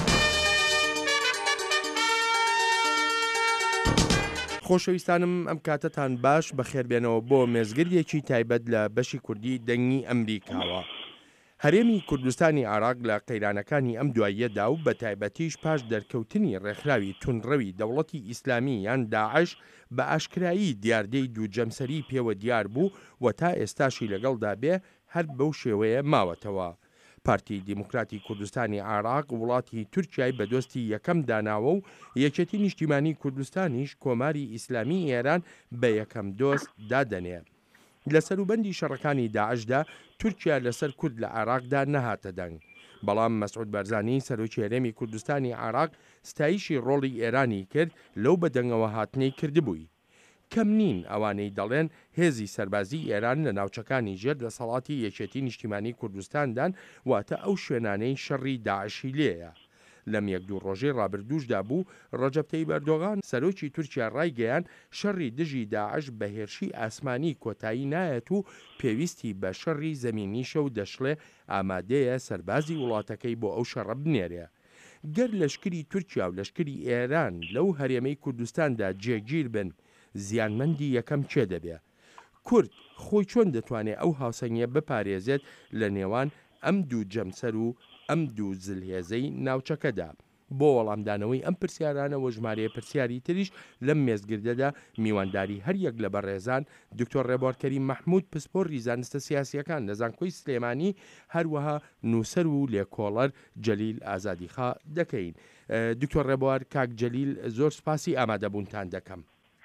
خۆشەویستانم ئەم کاتتان باش بەخێربێنەوە بۆ مێزگریەکی تایبەت لە بەشی کوردی دەنگی ئەمریکاوە. هەرێمی کوردستانی عێراق لە قەیرانەکانی ئەم دواییەدا و بە تایبەتیش پاش دەرکەوتنی ڕێکخراوی تونڕەوی دەوڵەتی ئیسلامی یان داعش بە ئاشکرایی دیاردەی دووجەمسەری پێوە دیار بوو و تا ئێستاشی لەگەڵدا بێ هەر بەو شێوەیە ماوەتەوە. پارتی دیموکراتی کوردستانی عراق وڵاتی تورکیای بەدۆستی یەکەم داناوە و یەکێتی نیشتیمانی کوردستانیش کۆماری ئیسلامی ئێران بە یەکەم دۆست دادەنێ. لە سەروبەندی شەڕەکانی داعشدا تورکیا لەسەر کورد لە عراقدا نەهاتە دەنگ. بەڵام مەسعود بەرزانی سەرۆکی هەرێمی کوردستانی عراق ستایشی ڕۆڵی ئێرانی کرد لەو بەدەنگەوە هاتنەی کردبووی. کەم نین ئەوانەی دەڵێن هێزی سەربازی ئێران لە ناوچەکانی ژێر دەسەڵاتی یەکێتی نیشتیمانی کوردستاندان واتە ئەو شوێنانەی شەڕی داعشی لێیە. لەم یەک دوو ڕۆژەی ڕابردووشدا بوو ڕەجەب تەیب ئەردۆغان سەرۆکی تورکیا ڕایگەیان شەڕی دژی داعش بە هێرشی ئاسمانی کۆتایی نایەت و پێویستی بە شەڕی زەمینیشە و دەشڵێ ئامادەیە سەربازی وڵاتەکەی بۆ ئەو شەڕە بنێرێ. گەر لەشکری تورکیا و لەشکری ئێران لەو هەرێمەی کوردستاندا جێگیر بن زیانمەندی یەکەم چێ دەبێ؟ کورد خۆی چۆن دەتوانێت ئەو هاوسەنگیە بپارێزێت لە نێوان ئەم دوو جەمسەر و ئەم دوو زلهێزەی ناوچەکەدا؟ بۆ وەڵامدانەوەی ئەم پرسیارانەوە ژمارەیە پرسیاری تریش لەم مێزگردەدا میوانداری هەر یەک لە بەڕێزان دکتۆر ڕێبوارکەریم مەحموود پسپۆڕی زانستە سیاسیەکان لە زانکۆی سلێمانی هەروەها نووسەر و لێکۆڵەر جەلیل ئازادیخا دەکەین. دکتۆر ڕێبوار کاک جەلیل زۆر سپاسی ئامادەبوونتان دەکەم.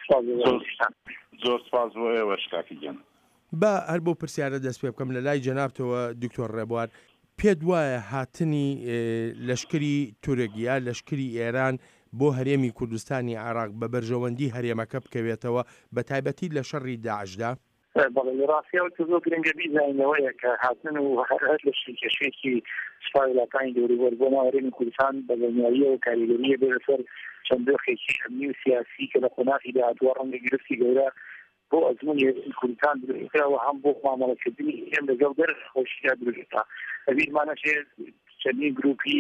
زۆر سپاس بۆ ئێوەش کاکیگەن. بە هەر بۆ پرسیارە دەست پێ بکەم لە لای جەنابتەوە دکتۆر ڕێبوار، پێت وایە هاتنی لەشکری تورکیا لەشکری ئێران بۆ هەرێمی کوردستانی عراق بە بەرژەوەندی هەرێمەکە بکەوێتەوە بە تایبەتی لە شەڕی داعشدا؟ بەڵێ ڕاستیەوە تۆ زۆر گرنگە بیزانینەوەیە کە هاتن و هەر لە کێشێکی سوپای وڵاتانی دەوروبەر بۆ ناو هەرێمی کوردستان بە دڵنیاییە و کاریگەریە بێ لەسەر چەند دۆخێکی ئەمنی و سیاسی کە لە قۆناغی داهاتووە ڕەنگە گرفتی گەورە بۆ ئەزموونی هەرێمی کوردستان دروستکراوە هەم بۆ مامەڵەکردنی ئێم لەگەڵ دەرخۆشیدا دروستکرا. ئەبیرمانەچێ چەندین گروپی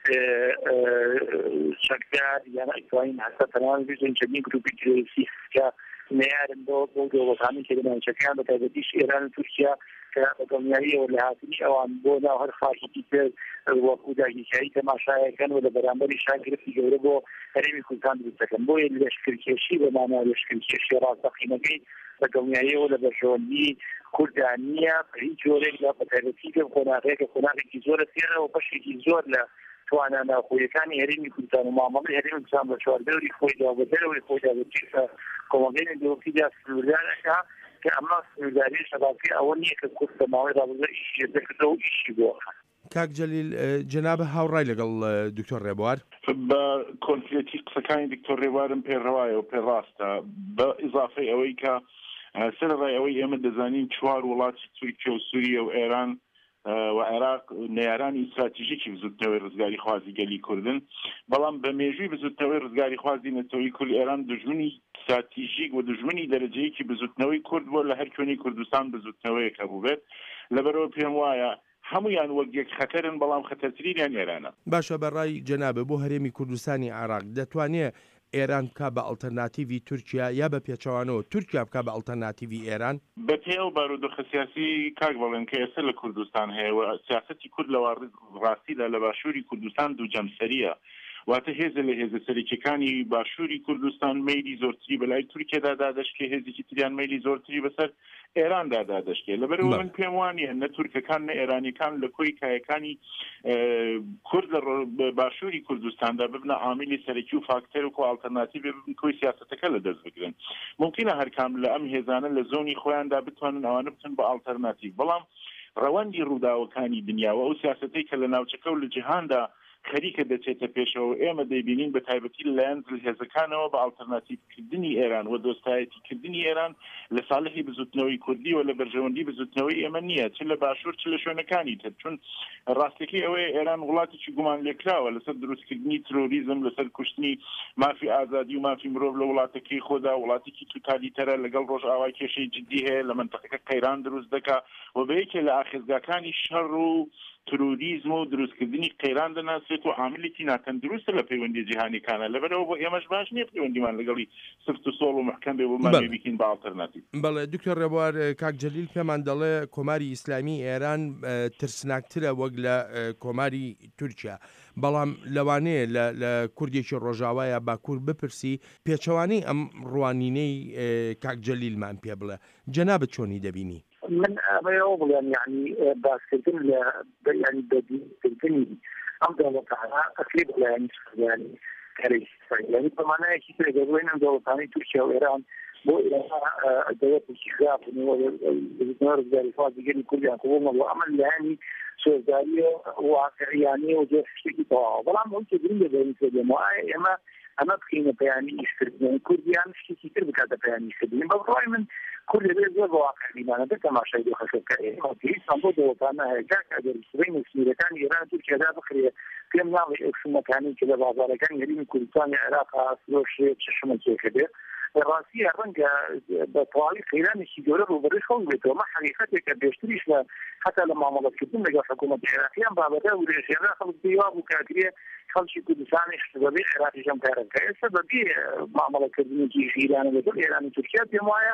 چەکدار یان ئەیتوانین هەستا تەنانەت بژین چەندین گروپی تێرۆریستی کە نەیارن بۆ دۆڵەکانی کە لە ناوچەکان بە تایبەتیش ئێران و تورکیا کە بەدڵنیاییەوە لە هاتنی ئەوان بۆ ناو هەر خاکێکی تر وەکو داگیرکاری تەماشایەکەن و لە بەرامبەری شان گرفتی گەورە بۆ هەرێمی کوردستان دروست دەکەن. بۆیە لەشکرکێشی بەمانای لەشکرکێشی ڕاستەقینەکەی بەدڵنیاییەوە لە بەرژەوەندی کوردانیە هیچ جۆرێک لە بەتایبەتی لە قۆناغەیە کە قۆناغێکی زۆرە سێرەوە بەشێکی زۆر لە توانە ناوخۆیەکانی هەرێمی کوردستان و مامەڵی هەرێمی کوردستان بە چواردەوری خۆیدا بە دەرەوەی خۆیدا بچێتە کۆمەڵگەی دۆخیدا سنووردارەکە کە ئەمە سنوورداری شەباکی ئەوە نییە کە کورد بە ماوەی ڕابردوودا ئیشی دەکردەوە و ئیشی بۆ کاک جەلیل جەنابە هاوڕای لەگەڵ دکتۆر ڕێبوار بە کۆنکرێتی قسەکانی دکتۆر ڕێبوارم پێڕەوایە و پێڕاستە بە ئیزافەی ئەوەی کە سەرڕای ئەوەی ئێمە دەزانین چوار وڵاتی تورکیا و سووریا و ئێران و عێراق نێرانی استراتیژیکی بزوتنەوەی ڕزگاری خوازی گەلی کوردن، بەڵام بە مێژووی بزوتنەوەی ڕزگاری خوازی نەتەوەی کورد ئێران دژمنی استراتیژیک و دژمنی دەرەجەیەکی بزوتنەوەی کورد بۆ لە هەر کوێنی کوردستان بزوتنەوەیەکە بوو بێت. لەبەرەوە پێم وایە هەمویان وەک یەک خەتەرن، بەڵام خەتەرترینیان ئێرانە. باشە بەڕای جەنابە بۆ هەرێمی کوردستانی عراق دەتوانێت ئێران بکە بە ئەڵتەرناتیڤی تورکیا یا بە پێچەوانەوە تورکیا بکە بە ئەڵتەرناتیڤی ئێران؟ بە پێ و بارودۆخە سیاسی کاک بەڵێن کە ئێستا لە کوردستان هەیە و سیاسەتی کورد لەوە ڕاستیدا لە باشووری کوردستان دوو جەمسەریە، واتە هێزە لە هێزە سەرکیەکانی باشووری کوردستان مەیلی زۆرتری بەلای تورکیادا دادەشکێ، هێزێکی تریان مەیلی زۆرتری بەسەر ئێراندا دادەشکێ. لەبەرەوە من پێم وانە نە تورکەکان نە ئێرانیەکان لە کۆی کایەکانی کورد لە باشووری کوردستاندا ببنە عاملی سەرەکی و فاکتەر و ئالتەرناتیڤ ببن کۆی سیاسەتەکە لە دەست بگرن. ممکنە هەرکام لە ئەم هێزانە لە زۆنی خۆیاندا بتوانن ئەوانە بچن بە ئالتەرناتیڤ، بەڵام ڕەوەندی ڕووداوەکانی دنیاوە ئەو سیاسەتەی کە لە ناوچەکە و لە جیهاندا خەریکە دەچێتە پێشەوە ئێمە دەیبینین بە تایبەتی لەلایەن هێزەکانەوە بە ئالتەرناتیڤکردنی ئێران و دۆستایەتیکردنی ئێران لە ساڵحی بزوتنەوەی کوردی و لە بەرژەوەندی بزوتنەوەی ئێمە نییە، چ لە باشوور چ لە شوێنەکانی تر، چون ڕاستەکەی ئەوەیە ئێران وڵاتێکی گومان لێکراوە لەسەر دروستکردنی ترۆریزم، لەسەر کوشتنی مافی ئازادی و مافی مرۆڤ لە وڵاتەکەی خۆدا، وڵاتێکی توتالیتەرە لەگەڵ ڕۆژئاوای کێشەی جدی هەیە لە منتەقەکە قەیران دروست دەکا و بەیەکێ لە ئاخێزگاکانی شەڕ و تروریزم و دروستکردنی قەیران دەناسێت و عاملێکی ناتەندروستە لە پەیوەندی جیهانیەکانە. لەبەرەوە بۆ ئێمەش باش نییە پەیوەندیمان لەگەڵی سفت و سۆڵ و محکەم بێ بۆمان بکەین بە ئالتەرناتیڤ. بەڵێ دکتۆر ڕێبوار، کاک جەلیل پێمان دەڵێ کۆماری ئیسلامی ئێران ترسناکترە وەک لە کۆماری تورکیا، بەڵام لەوانەیە لە کوردێکی ڕۆژاوایە باکوور بپرسی پێچەوانەی ئەم ڕوانینەی کاک جەلیلمان پێ بڵێ جەنابەت چۆنی دەبینی؟ من ئەمەوە بڵێن یعنی باسکردن لە ینی بەدیکردنی ئەم دەوڵەتانە ئەکرێ بڵێنی ینی کاری ینی بەمانایەکی تێگەڕێن ئەم دەوڵەتانی تورکیا و ئێران بۆ دەوڵەتێکی خراپن زاریفات دیگەری کوردیان قوڵمەوە ئەمە لایانی سۆزداری واقعیانەیە و جێ شتێکی تەواو بەڵام ئەو کە گرنگە دەوڵەتێ ئێمە ئەمە بکەینە پەیامی ئیشکردن کوردیان شتێکی تر بکاتە پەیامی ئیشکردن بەڕای من كل بيت زوج واقع بينا ده ما شيء يخشى كأي ما في صندوق وطننا جاك هذا السبعين وسنين كان إيران تركيا ده بخير في مناظر إكسم مكاني كذا بعضها كان يريد كردستان العراق سلوش تشمل كده الرئاسية رنجة بطوالي خيران الشجرة وبريش خون بيته ما حقيقتك بيشتريش حتى لما عملت كتير لقى حكومة العراقية بعدها ورجال خلص بيواب وكاتريه خلص كردستان اشتغلي عراقي جم كهرباء السبب ما عملت كتير خيران وبدل إيران تركيا بمايا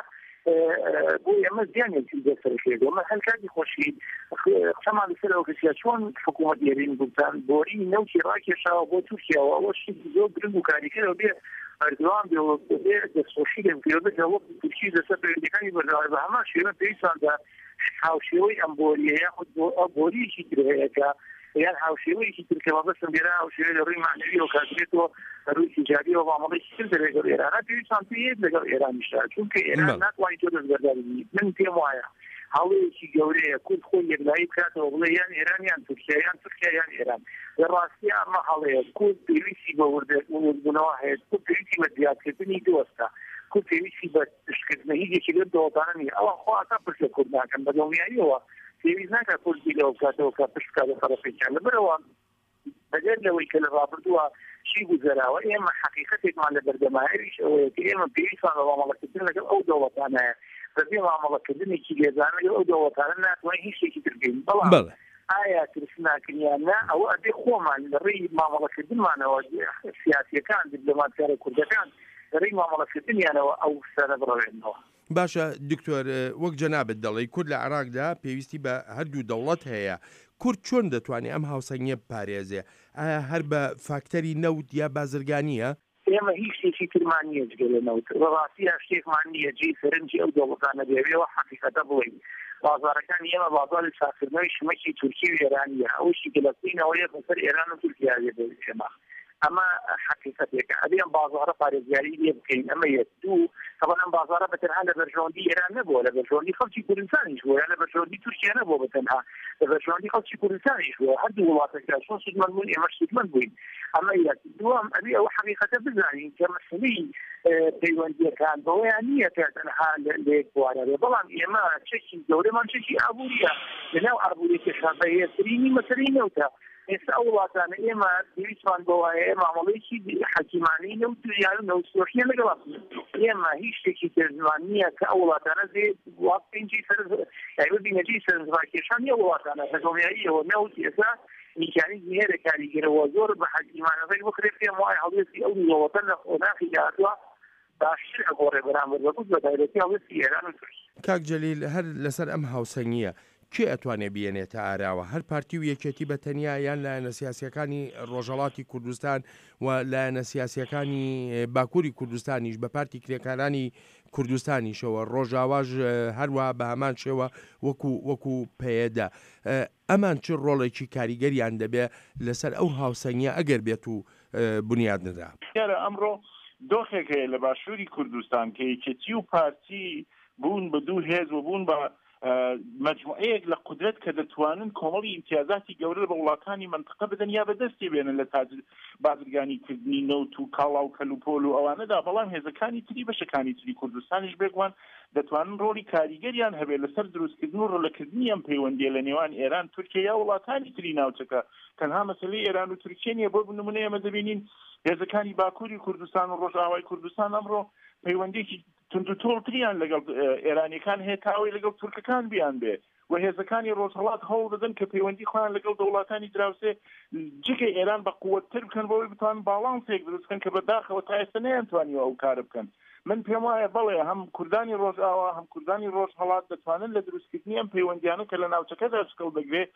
بۆ ئێمە زیانێکی دەسەرکرێت ئەمە هەلکاتی خۆشی قسەمان لەسەر ئەو کەسیا چۆن حکوومەت ئێرین بوتان بۆری نەوتی ڕاکێشاوە بۆ تورکیاوە ئەوە شتێکی زۆر گرنگ و کاریکەرەوە بێ ئەردوان بێ دەستخۆشی لەپێوەبێتەوە تورکی لەسەر پەیوەندیەکانی بەردەوام بە هەمان شێوە پێویستاندا هاوشێوەی ئەم بۆریە یاخود بۆریەکی تر هەیە کە یان هاوشێوەیەکی ترکەوە بەسم بێرا هاوشێوەی لە ڕووی معنەویەوە کاترێتەوە ڕووی تیجاریەوە مامەڵێکی تر دەبێت لەگەڵ ئێران پێویستان پێیەک لەگەڵ ئێرانیشتا چونکە ئێران ناتوانێت تۆ دەستبەرداری من پێم وایە هەڵەیەکی گەورەیە کورد خۆی یەکلایی بکاتەوە بڵێ یان ئێران یان تورکیا یان تورکیا یان ئێران لە ڕاستی ئەمە هەڵەیە کورد پێویستی بە وردبوونەوە هەیە کورد پێویستی بە دیارکردنی دۆستە کورد پێویستی بە تشکردنە هیچێکی لەم دەوڵەتانە نیە ئەوە خۆ ئاسا پرسە کورد ناکەن بە دڵنیاییەوە پێویست ناکات کوردی لەو کاتەوە کە پشت کاتە خەڵەفێکیان لەبەرەوە بەجێر لەوەی کە لە ڕابردووە چی گوزەراوە ئێمە حقیقەتێکمان لە بەردەمایەویش ئەوەیە کە ئێمە پێویستمان بە مامەڵەکردن لەگەڵ ئەو دەوڵەتانەیە بەبێ مامەڵەکردنێکی لێزانە لەگەڵ ئەو دەوڵەتانە ناتوانین هیچ شتێکی تر بکەین بەڵام ئایا ترسناکردیانە ئەوە ئەبێ خۆمان لە ڕێی مامەڵەکردنمانەوە سیاسیەکان دیپلۆماتیارە کوردەکان لە ڕێی مامەڵەکردنیانەوە ئەو سەرە بڕەوێنەوە باشە دکتۆر وەک جەنابەت دەڵێ کورد لە عێراقدا پێویستی بە هەردوو دەوڵەت هەیە کورد چۆن دەتوانێت ئەم هاوسەنگیە بپارێزێ ئایا هەر بە فاکتەری نەوت یا بازرگانیە ئێمە هیچ شتێکی ترمان نییە جگە لە نەوت بەڕاستی شتێکمان نییە جێ سەرنجی ئەو دەوڵەتانە دەوێەوە حقیقەتە بڵێین بازارەکانی ئێمە بازاری چاکردنەوەی شمەکی تورکی و ئێرانیە ئەوشی گەلەکوینەوەیە بەسەر ئێران و تورکیا دەبێت ئێمە ئەمە حقیقەتێکە ئەبێ بازارە پارێزیاری لێ بکەین ئەمە یەک دوو طبعا ئەم بازارە بەتەنها لە بەرژەوەندی ئێران نەبووە لە بەرژەوەندی خەڵکی کوردستانیش بووە یان لە بەرژەوەندی تورکیا نەبووە بەتەنها لە بەرژەوەندی خەڵکی کوردستانیش بووە هەردوو وڵاتێکدا چۆن سودمەند بوون ئێمە سودمەند بووین ئەمە یەک دووەم ئەبێ ئەوە حقیقەتە بزانین کە مەسەلەی پەیوەندیەکان بەوەیان نییە کە تەنها لە یەک بوارەوێ بەڵام ئێمە چەکی گەورەمان چەکی ئابووریە لەناو ئابووریەکەشان بەهێزترینی مەسەلەی نەوتە ئێستا ئەو وڵاتانە ئێمە پێویستمان بەوایە مامەڵەیەکی حەکیمانەی نەوت یان نەوتسۆشیە لەگەڵ ئێمە هیچ شتێکی تێزمان نییە کە ئەو وڵاتانە وڵات پێنجی بینەجی سەرنجڕاکێشان نیە وڵاتانە بەدڵنیاییەوە نەوت ئێستا میکانیزمی هەیە لە کاریگەرەوە زۆر بە حەکیمانەکەی بکرێت پێم وایە هەڵوێستی ئەو وڵاتە لە خۆناخی داهاتووە باشتر ئەگۆڕێ بەرامبەر بەگوت بە تایبەتی هەڵوێستی ئێران و تورکیا. کاک جەلیل هەر لەسەر ئەم هاوسەنگیە کێ ئەتوانێ بێنێتە ئاراوە هەر پارتی و یەکێتی بەتەنیا یان لایەنە سیاسیەکانی ڕۆژهەڵاتی کوردستان و لایەنە سیاسیەکانی باکووری کوردستانیش بە پارتی کرێکارانی کوردستانیشەوە ڕۆژاواژ هەروە بە هەمان شێوە وەکو پەیەدا ئەمان چ ڕۆڵێکی کاریگەریان دەبێ لەسەر ئەو هاوسەنگیە ئەگەر بێت و بنیاد نەدا ئەمڕۆ دۆخێک هەیە لە باشووری کوردستان کە یەکێتی و پارتی بوون بە دوو هێز و بوون بە مجموعەیەک لە قدرت کە دەتوانن کۆمەڵی ئیمتیازاتی گەورە بە وڵاتانی منطقە بدەن یا بەدەستی بێنن لە بازرگانیکردنی نەوت و کاڵا و کەلوپۆل و ئەوانەدا بەڵام هێزەکانی تری بەشەکانی تری کوردستانیش بێگوان دەتوانن ڕۆڵی کاریگەریان هەبێت لەسەر دروستکردن و ڕۆڵەکردنی ئەم پەیوەندیە لە نێوان ئێران تورکیا یا وڵاتانی تری ناوچەکە تەنها مەسەلەی ئێران و تورکیا نیە بۆ نمونە ئێمە دەبینین هێزەکانی باکووری کوردستان و ڕۆژئاوای کوردستان ئەمڕۆ پەیوەندێکی تند و تۆڵتریان لەگەڵ ئێرانیەکان هەیە تاوەی لەگەڵ تورکەکان بیان بێ و هێزەکانی ڕۆژهەڵات هەوڵ دەدەن کە پەیوەندی خۆیان لەگەڵ دەوڵاتانی دراوسێ جگە ئێران بە قووەتتر بکەن بۆی بتوان باڵانسێک دروستکەن کە بەداخەوە تا ئێستا نەیانتوانیوە ئەو کارە بکەن. من پێم وایە بەڵێ هەم کوردانی ڕۆژئاوا هەم کوردانی ڕۆژهەڵات دەتوانن لە دروستکردنی ئەم پەیوەندیانە کە لە ناوچەکەدا شکەڵ دەگرێت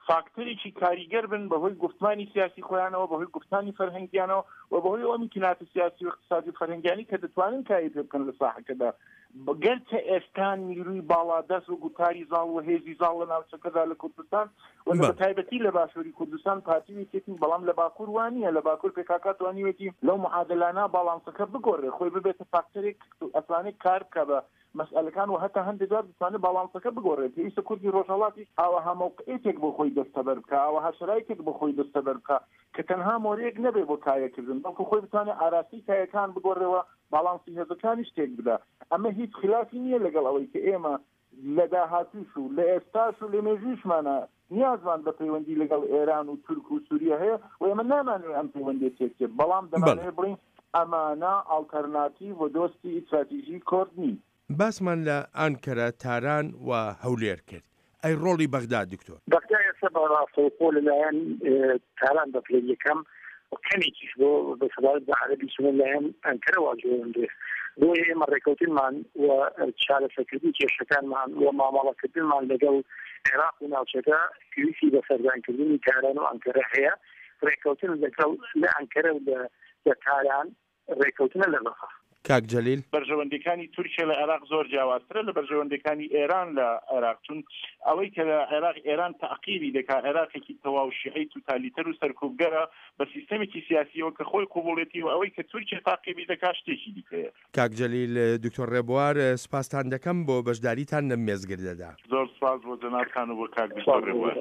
فاکتۆرێکی کاریگەر بن بەهۆی گفتمانی سیاسی خۆیانەوە بەهۆی گفتانی فەرهەنگیانەوە و بەهۆی ئەو میکناتە سیاسی و اقتصادی و فەرهەنگیانی کە دەتوانن کاری پێ بکەن لە ساحەکەدا گەرچە ئێستان نیروی باڵادەست و گوتاری زاڵ و هێزی زاڵ لە ناوچەکەدا لە کوردستان و بە تایبەتی لە باشووری کوردستان پارتیوێتێتی بەڵام لە باکوور وانییە لە باکوور پێکاکات وانیوێتی لەو معادلانە باڵانسەکە بگۆڕێ خۆی ببێتە فاکتۆرێک ئەتوانێت کار بکە بە مەسئلەکان و هەتا هەندێک جار دەتوانێت باڵانسەکە بگۆڕێت پێویستە کوردی ڕۆژهەڵاتی ئاوەها موقعیتێک بۆ خۆی دەستەبەر بکە ئاوەها شرایطێک بۆ خۆی دەستەبەر بکە کە تەنها مۆرەیەک نەبێ بۆ کایەکردن بەڵکو خۆی بتوانێت ئاراستی کایەکان بگۆڕێەوە باڵانسی هێزەکانی شتێک بدە ئەمە هیچ خلافی نییە لەگەڵ ئەوەی کە ئێمە لە داهاتووش و لە ئێستاش و لە مێژووشمانە نیازمان بە پەیوەندی لەگەڵ ئێران و تورک و سووریا هەیە و ئێمە نامانوێت ئەم پەیوەندی تێکرد بەڵام دەمانوێت بڵین ئەمانە ئالتەرناتیڤ و دۆستی ئیستراتیژی کورد نین. باسمان لە ئانکەرە تاران و هەولێر کرد ئەی ڕۆڵی بەغداد دکتۆر بەغداد ئێستا بەڕاستەوخۆ لەلایەن تاران بە پلەی یەکەم کەمێکیش بۆ بەسەبارەت بە عەرەبی سنە لەلایەن ئەنکەرە واجۆرەندێ بۆیە ئێمە ڕێکەوتنمان و چارەسەرکردنی کێشەکانمان و مامەڵەکردنمان لەگەڵ عێراق و ناوچەکە پێویستی بە سەردانکردنی تاران و ئەنکەرە هەیە ڕێکەوتن لەگەڵ لە ئەنکەرە و لە تاران ڕێکەوتنە لە بەخا کاک جەلیل بەرژەوەندەکانی تورکیا لە عێراق زۆر جیاوازترە لە بەرژەوەندەکانی ئێران لە عێراق چون ئەوەی کە لە عێراق ئێران تەعقیبی دەکات عێراقێکی تەواو شیعی توتالیتەر و سەرکوبگەرە بە سیستەمێکی سیاسیەوە کە خۆی قوبوڵێتی و ئەوەی کە تورکیا تاقیبی دەکات شتێکی دیکەیە. کاک جەلیل دکتۆر ڕێبوار سپاسان دەکەم بۆ بەشداریتان لەم مێزگردەدا. زۆر سپاس بۆ جەنابتان و بۆ کاک دکتۆر ڕێبوار.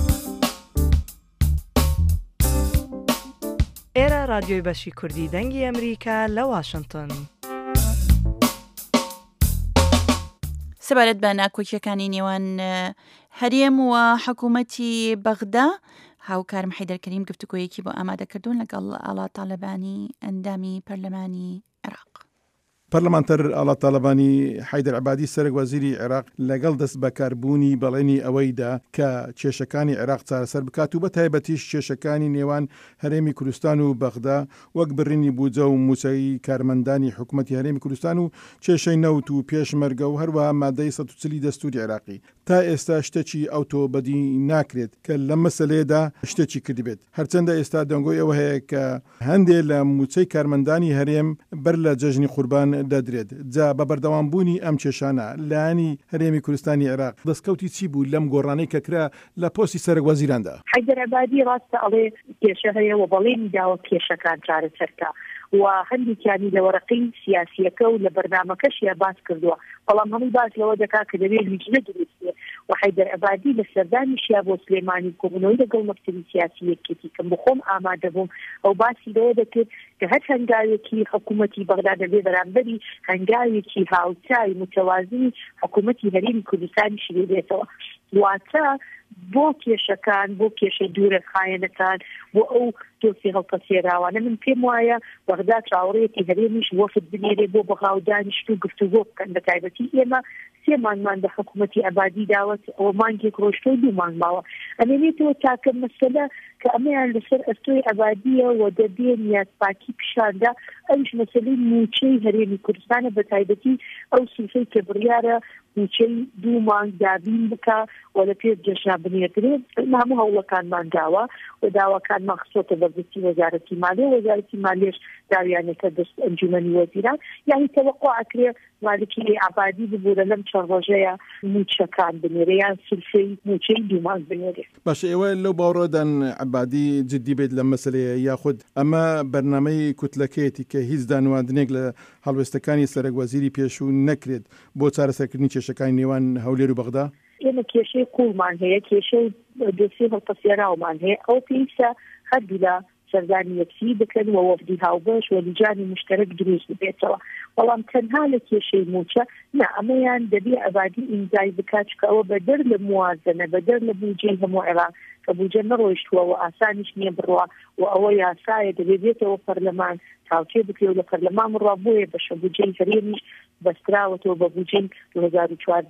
ئێرە رادیۆی بەشی کوردی دەنگی ئەمریکا لە واشنگتن. سەبارەت بە ناکۆکیەکانی نێوان هەرێم و حکوومەتی بەغدا هاوکارم حەیدەرکەریم گفتوگۆیەکی بۆ ئامادەکردوون لەگەڵ ئاڵا تاالبانی ئەندامی پەرلەمانی عێراق. پەرلەمانتەر ئاڵا تاالبانی حەیدەر عەبادی سەرۆک وەزیری عێراق لەگەڵ دەست بەکاربوونی بەڵێنی ئەوەیدا کە کێشەکانی عێراق چارەسەر بکات و بە تایبەتیش کێشەکانی نێوان هەرێمی کوردستان و بەغدا وەک بڕینی بودجە و موچەی کارمەندانی حکوومەتی هەرێمی کوردستان و کێشەی نەوت و پێشمەرگە و هەروەها مادەی 140 دەستوری عێراقی تا ئێستا شتێکی ئەوتۆ بەدی ناکرێت کە لە مەسەلێدا شتێکی کردبێت هەرچەندە ئێستا دەنگۆی ئەوە هەیە کە هەندێک لە موچەی کارمەندانی هەرێم بەر لە جەژنی قوربان دەدرێت جا بە بەردەوامبوونی ئەم کێشانە لایانی هەرێمی کوردستانی عێراق دەستکەوتی چی بوو لەم گۆڕانەی کە کرا لە پۆستی سەرۆک وەزیراندا. حەیدەر عەبادی ڕاستە ئەڵێ کێشە هەیە و بەڵێنی داوە کێشەکان چارەسەرکە و هەندێکیانی لە وەرەقەی سیاسیەکە و لە بەرنامەکەشیە باس کردووە بەڵام هەمووی باس لەوە دەکات کە دەبێت لیژنە دروستێ و حەیدەر عەبادی لە سەردانیشیا بۆ سلێمانی کۆبوونەوەی لەگەڵ مەکتەبی سیاسی یەکێتی کەم بخۆم ئامادە بووم ئەو باسی لەوە دەکرد کە هەر هەنگاوێکی حکوومەتی بەغدا دەبێت بەرامبەری هەنگاوێکی هاوچای متەوازنی حکوومەتی هەرێمی کوردستانیش دەبێتەوە واتە بۆ کێشەکان بۆ کێشە دوورە خایەنەکان بۆ ئەو دۆسی هەڵپەسێراوانە من پێم وایە بەغدا چاوەڕێتی هەرێمیش وەفد بنێرێ بۆ بەغاودانیشت و گفتوگۆ بکەن بە تایبەتی ئێمە سێ مانگمان بە حکوومەتی عەبادی داوەت ئەوە مانگێک ڕۆژتۆ دوو مانگ ماوە ئەمێنێتەوە تاکە مەسەلە کە ئەمەیان لەسەر ئەستۆی عەبادیە و دەبێن یاسپاکی پیشاندا ئەوش مەسەلەی موچەی هەرێمی کوردستانە بە تایبەتی ئەو سوفەی کە بڕیارە موچەی دوو مانگ دابین بکە و لە پێش جەشنا بنێترێت هەموو هەوڵەکانمان داوە و داواکانمان خستۆتە بەرگرتی وەزارەتی مالیە وەزارەتی مالیەش داویانەکە دەست ئەنجومەنی وەزیران یعنی تەوەقع ئەکرێ مالکی عەبادی ببوورە لەم چەند ڕۆژەیە موچەکان بنێرە یان سلسەی موچەی دوو مانگ بنێرێ. باشە ئێوە لەو باوەڕۆدان عەبادی جددی بێت لە مەسەلەیە یاخود ئەمە بەرنامەی کوتلەکەیەتی کە هیچ دانوادنێک لە هەڵوێستەکانی سەرۆک وەزیری پێشوو نەکرێت بۆ چارەسەرکردنی کێشەکانی نێوان هەولێر و بەغدا؟ ئێمە کێشەی قوڵمان هەیە کێشەی دۆسی هەڵپەسێراومان هەیە ئەو پێویستە هەردوو لە سەردانی یەکسی بکەن و وەفدی هاوبەش و لیجانی مشترک دروست بێتەوە بەڵام تەنها لە کێشەی موچە نا ئەمەیان دەبێ عەبادی ئیمزای بکات کە ئەوە بەدەر لە موازنە بەدەر لە بودجەی هەموو عێراق کە بودجە نەڕۆیشتووە و ئاسانیش نییە بڕوا و ئەوە یاسایە دەبێتەوە پەرلەمان تاوتێ بکرێ و لە پەرلەمان ڕوا بۆیە بەشە بودجەی هەرێمیش بەستراوەتەوە بە بودجەی 2014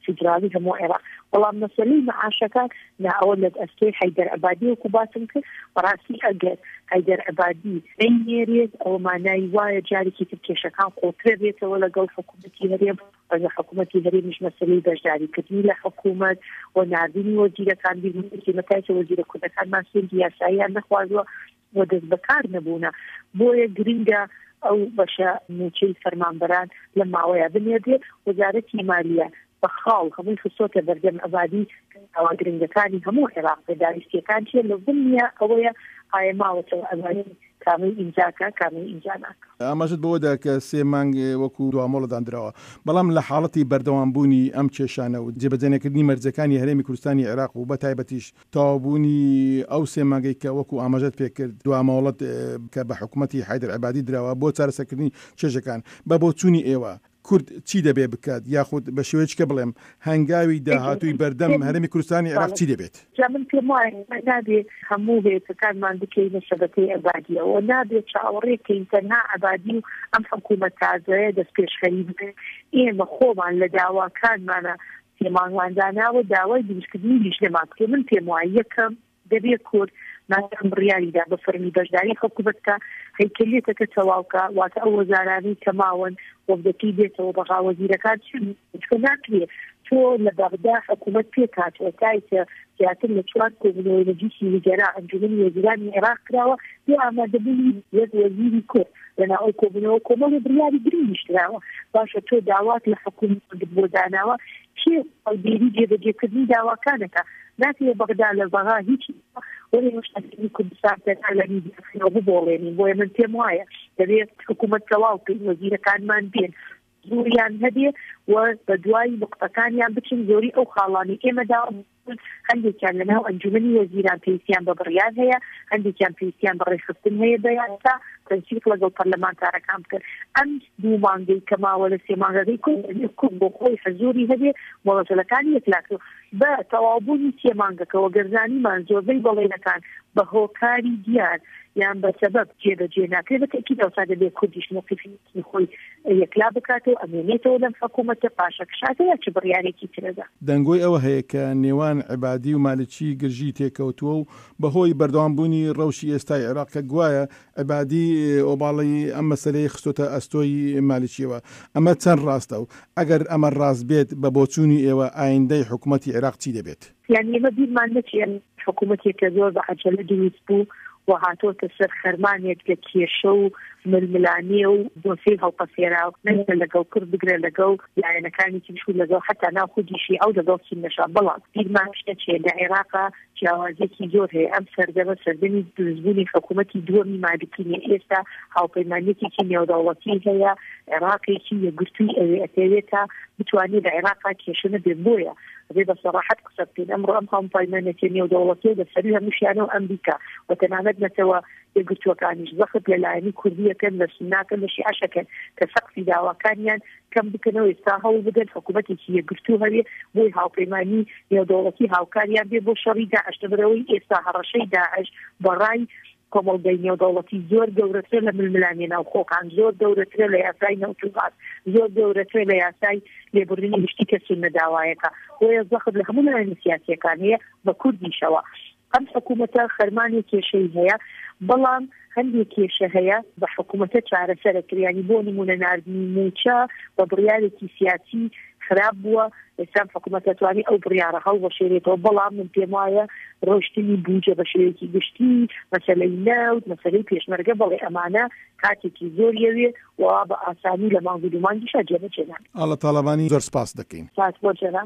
فیدرالی هەموو عێراق بەڵام مەسەلەی معاشەکان ئەوە لە ئەستۆی حەیدەر عەبادی وەکو باسم کرد بەڕاستی ئەگەر حەیدەر عەبادی نەیهێرێت ئەوە مانای وایە جارێکی تر کێشەکان قوڵترە بێتەوە لەگەڵ حکوومەتی هەرێم لە حکوومەتی هەرێمیش مەسەلەی بەشداریکردنی لە حکوومەت و ناردنی وەزیرەکان بیرمەتایکە وەزیرە کوردەکانمان سوێندی یاساییان نەخوازوە و دەست بەکار نەبوونە بۆیە گرینگە ئەو بەشە موچەی فەرمانبەران لە ماوەیە بنێدێ وەزارەتی مالیە بەخاڵ هەمووی خسۆتە بەردەم ئەبادی ئەوە گرنگەکانی هەموو عێراق بەداریستیەکان چیە لە بنیە ئەوەیە ئایا ماوەتەوە ئەوانی کامی ئینجاکە کامی ئینجا ناکە ئاماژت بەوەدا کە 3 مانگ وەکو دوامۆڵەدانراوە بەڵام لە حاڵەتی بەردەوامبوونی ئەم کێشانە و جێبەجێنەکردنی مەرجەکانی هەرێمی کوردستانی عێراق و بە تایبەتیش تەواوبوونی ئەو 3 مانگەی کە وەکو ئاماژەت پێکرد دوامۆڵەت کە بە حکوومەتی حەیدەر عەبادی دراوە بۆ چارەسەرکردنی کێشەکان بە بۆچوونی ئێوە کورد چی دەبێ بکات یاخود بە شێوەیەکە بڵێم هەنگاوی داهاتووی بەردەم هەرێمی کوردستانی عێراق چی دەبێت من پێم وایە نابێت هەموو هێزەکانمان بکەینە شەبەکەی عەبادیەوە نابێت چاوەڕێکەین تەنها عەبادی و ئەم حکوومەت تازەیە دەست پێشخەری بکەین ئێمە خۆمان لە داواکانمانە پێمانوانداناوە داوای دروستکردنی لیژنەمان بکەین من پێم وایە یەکەم دەبێت کورد ناتەم بڕیاریدا بە فەرمی بەشداری خەڵکو بکە هەیکەلێتەکە تەواوکە واتە ئەو وەزارانەی کە ماون وەفدەکەی بێتەوە بەغا وەزیرەکان چکە ناکرێت تۆ لە بەغدا حکوومەت پێکاتەوە تایکە زیاتر لە 4 کۆبنەوەی مەجلیسی وزەرا ئەنجومەنی وەزیرانی عێراق کراوە بۆ ئامادەبوونی یەک وەزیری کورد لەناو ئەو کۆبنەوە کۆمەڵی بڕیاری گرنگیش کراوە باشە تۆ داوات لە حکوومەت بۆ داناوە کێ ئەودێری جێبەجێکردنی داواکانەکە ناتوێت بەغدا لە بەغا هیچی وەرێ هێشتاکردنی کوردستان تەنها لە میدیاخینەوە ببۆڵێنین بۆیە من پێم وایە دەبێت حکوومەت تەواو بکەین وەزیرەکانمان بێن زۆریان هەبێ و بە دوای نقطەکانیان بچین زۆری ئەو خاڵانی ئێمەدا هەندێکیان لەناو ئەنجومەنی وەزیران پێویستیان بە بڕیار هەیە هەندێکیان پێویستیان بە ڕێخستن هەیە بەیانتا تەنسیق لەگەڵ پەرلەمانتارەکان بکرد ئەم 2 مانگەی کە ماوە لە 3 مانگەکەی کورد بۆ خۆی حەزوری هەبێ مۆڵەتەلەکانی یەکلاکە بە تەواوبوونی 3 مانگەکەوە گەرزانیمان زۆربەی بەڵێنەکان بە هۆکاری دیار یان بە سەبەب جێبەجێ ناکرێت بەتەکید ئەوسا دەبێت کوردیش موقفی خۆی یەکلا بکاتەوە ئەمێنێتەوە لەم حکوومەتە پاشە کشاتەوە چ بڕیارێکی ترەدا دەنگۆی ئەوە هەیە کە نێوان عەبادی و مالکی گرژی تێکەوتووە و بەهۆی بەردەوامبوونی ڕەوشی ئێستای عێراق کە گوایە عەبادی ئۆباڵی ئەم مەسەلەی خستۆتە ئەستۆی مالکیەوە ئەمە چەند ڕاستە و ئەگەر ئەمە ڕاست بێت بە بۆچوونی ئێوە ئایندەی حکوومەتی عێراق چی دەبێت یعنی ئێمە بیرمان نەچێن حکوومەتێکە زۆر بە عەجەلە دروست بوو و هاتۆتە سەر خەرمانێک لە کێشە و ململانیە و دۆسەی هەڵپەسێرا و نەیتە لەگەڵ کورد بگرێت لەگەڵ لایەنەکانی تریش و لەگەڵ حتا ناو خودیشی ئەو لەگەڵ چینەشە بەڵام بیرمانش نەچێت لە عێراقا جیاوازێکی زۆر هەیە ئەم سەردەمە سەردەمی دروستبوونی حکوومەتی دووەمی مالکینە ئێستا هاوپەیمانێتێکی نێودەوڵەتی هەیە عێراقێکی یەکگرتووی ئەوێتە بتوانێت لە عێراقا کێشە نەبێت بۆیە ئەبێ بە سەراحەت قسە بکەین ئەمڕۆ ئەم هاوپەیمانێتی نێودەوڵەتی لەسەری هەمووشیانە و ئەمریکا و تەنانەت نەتەوە یەکگرتووەکانیش زەخت لەلایەنی کوردیەکەن لە سناکەن لە شیعەشەکەن کە سەقفی داواکانیان کەم بکەنەوە ئێستا هەوڵ بدەن حکوومەتێکی یەکگرتوو هەبێ بۆی هاوپەیمانی نێودەوڵەتی هاوکاریان بێ بۆ شەڕی داعش لەبەرەوەی ئێستا هەڕەشەی داعش بەڕای کۆمەڵگەی نێودەوڵەتی زۆر گەورەترە لە ململانی ناوخۆکان زۆر گەورەترە لە یاسای نەوتوغات زۆر گەورەترە لە یاسای لێبوردنی گشتی کەسین نەداوایەکە بۆیە زەخت لە هەموو لایەنی سیاسیەکان هەیە بە کوردیشەوە ئەم حکوومەتە خەرمانی کێشەی هەیە بەڵام هەندێک کێشە هەیە بە حکوومەتە چارەسەرەکریانی بۆ نمونە ناردنی موچە بە بڕیارێکی سیاسی خراپ بووە ئێستا حکوومەتە توانی ئەو بڕیارە هەڵ بەشێرێتەوە بەڵام من پێم وایە ڕۆشتنی بوجە بە شێوەیەکی گشتی مەسەلەی نەوت مەسەلەی پێشمەرگە بەڵێ ئەمانە کاتێکی زۆر یەوێ و بە ئاسانی لە مانگ و دومانگیشە جێبەجێنان ئاڵە تاڵەبانی زۆر سپاس دەکەین سپاس بۆ جەناب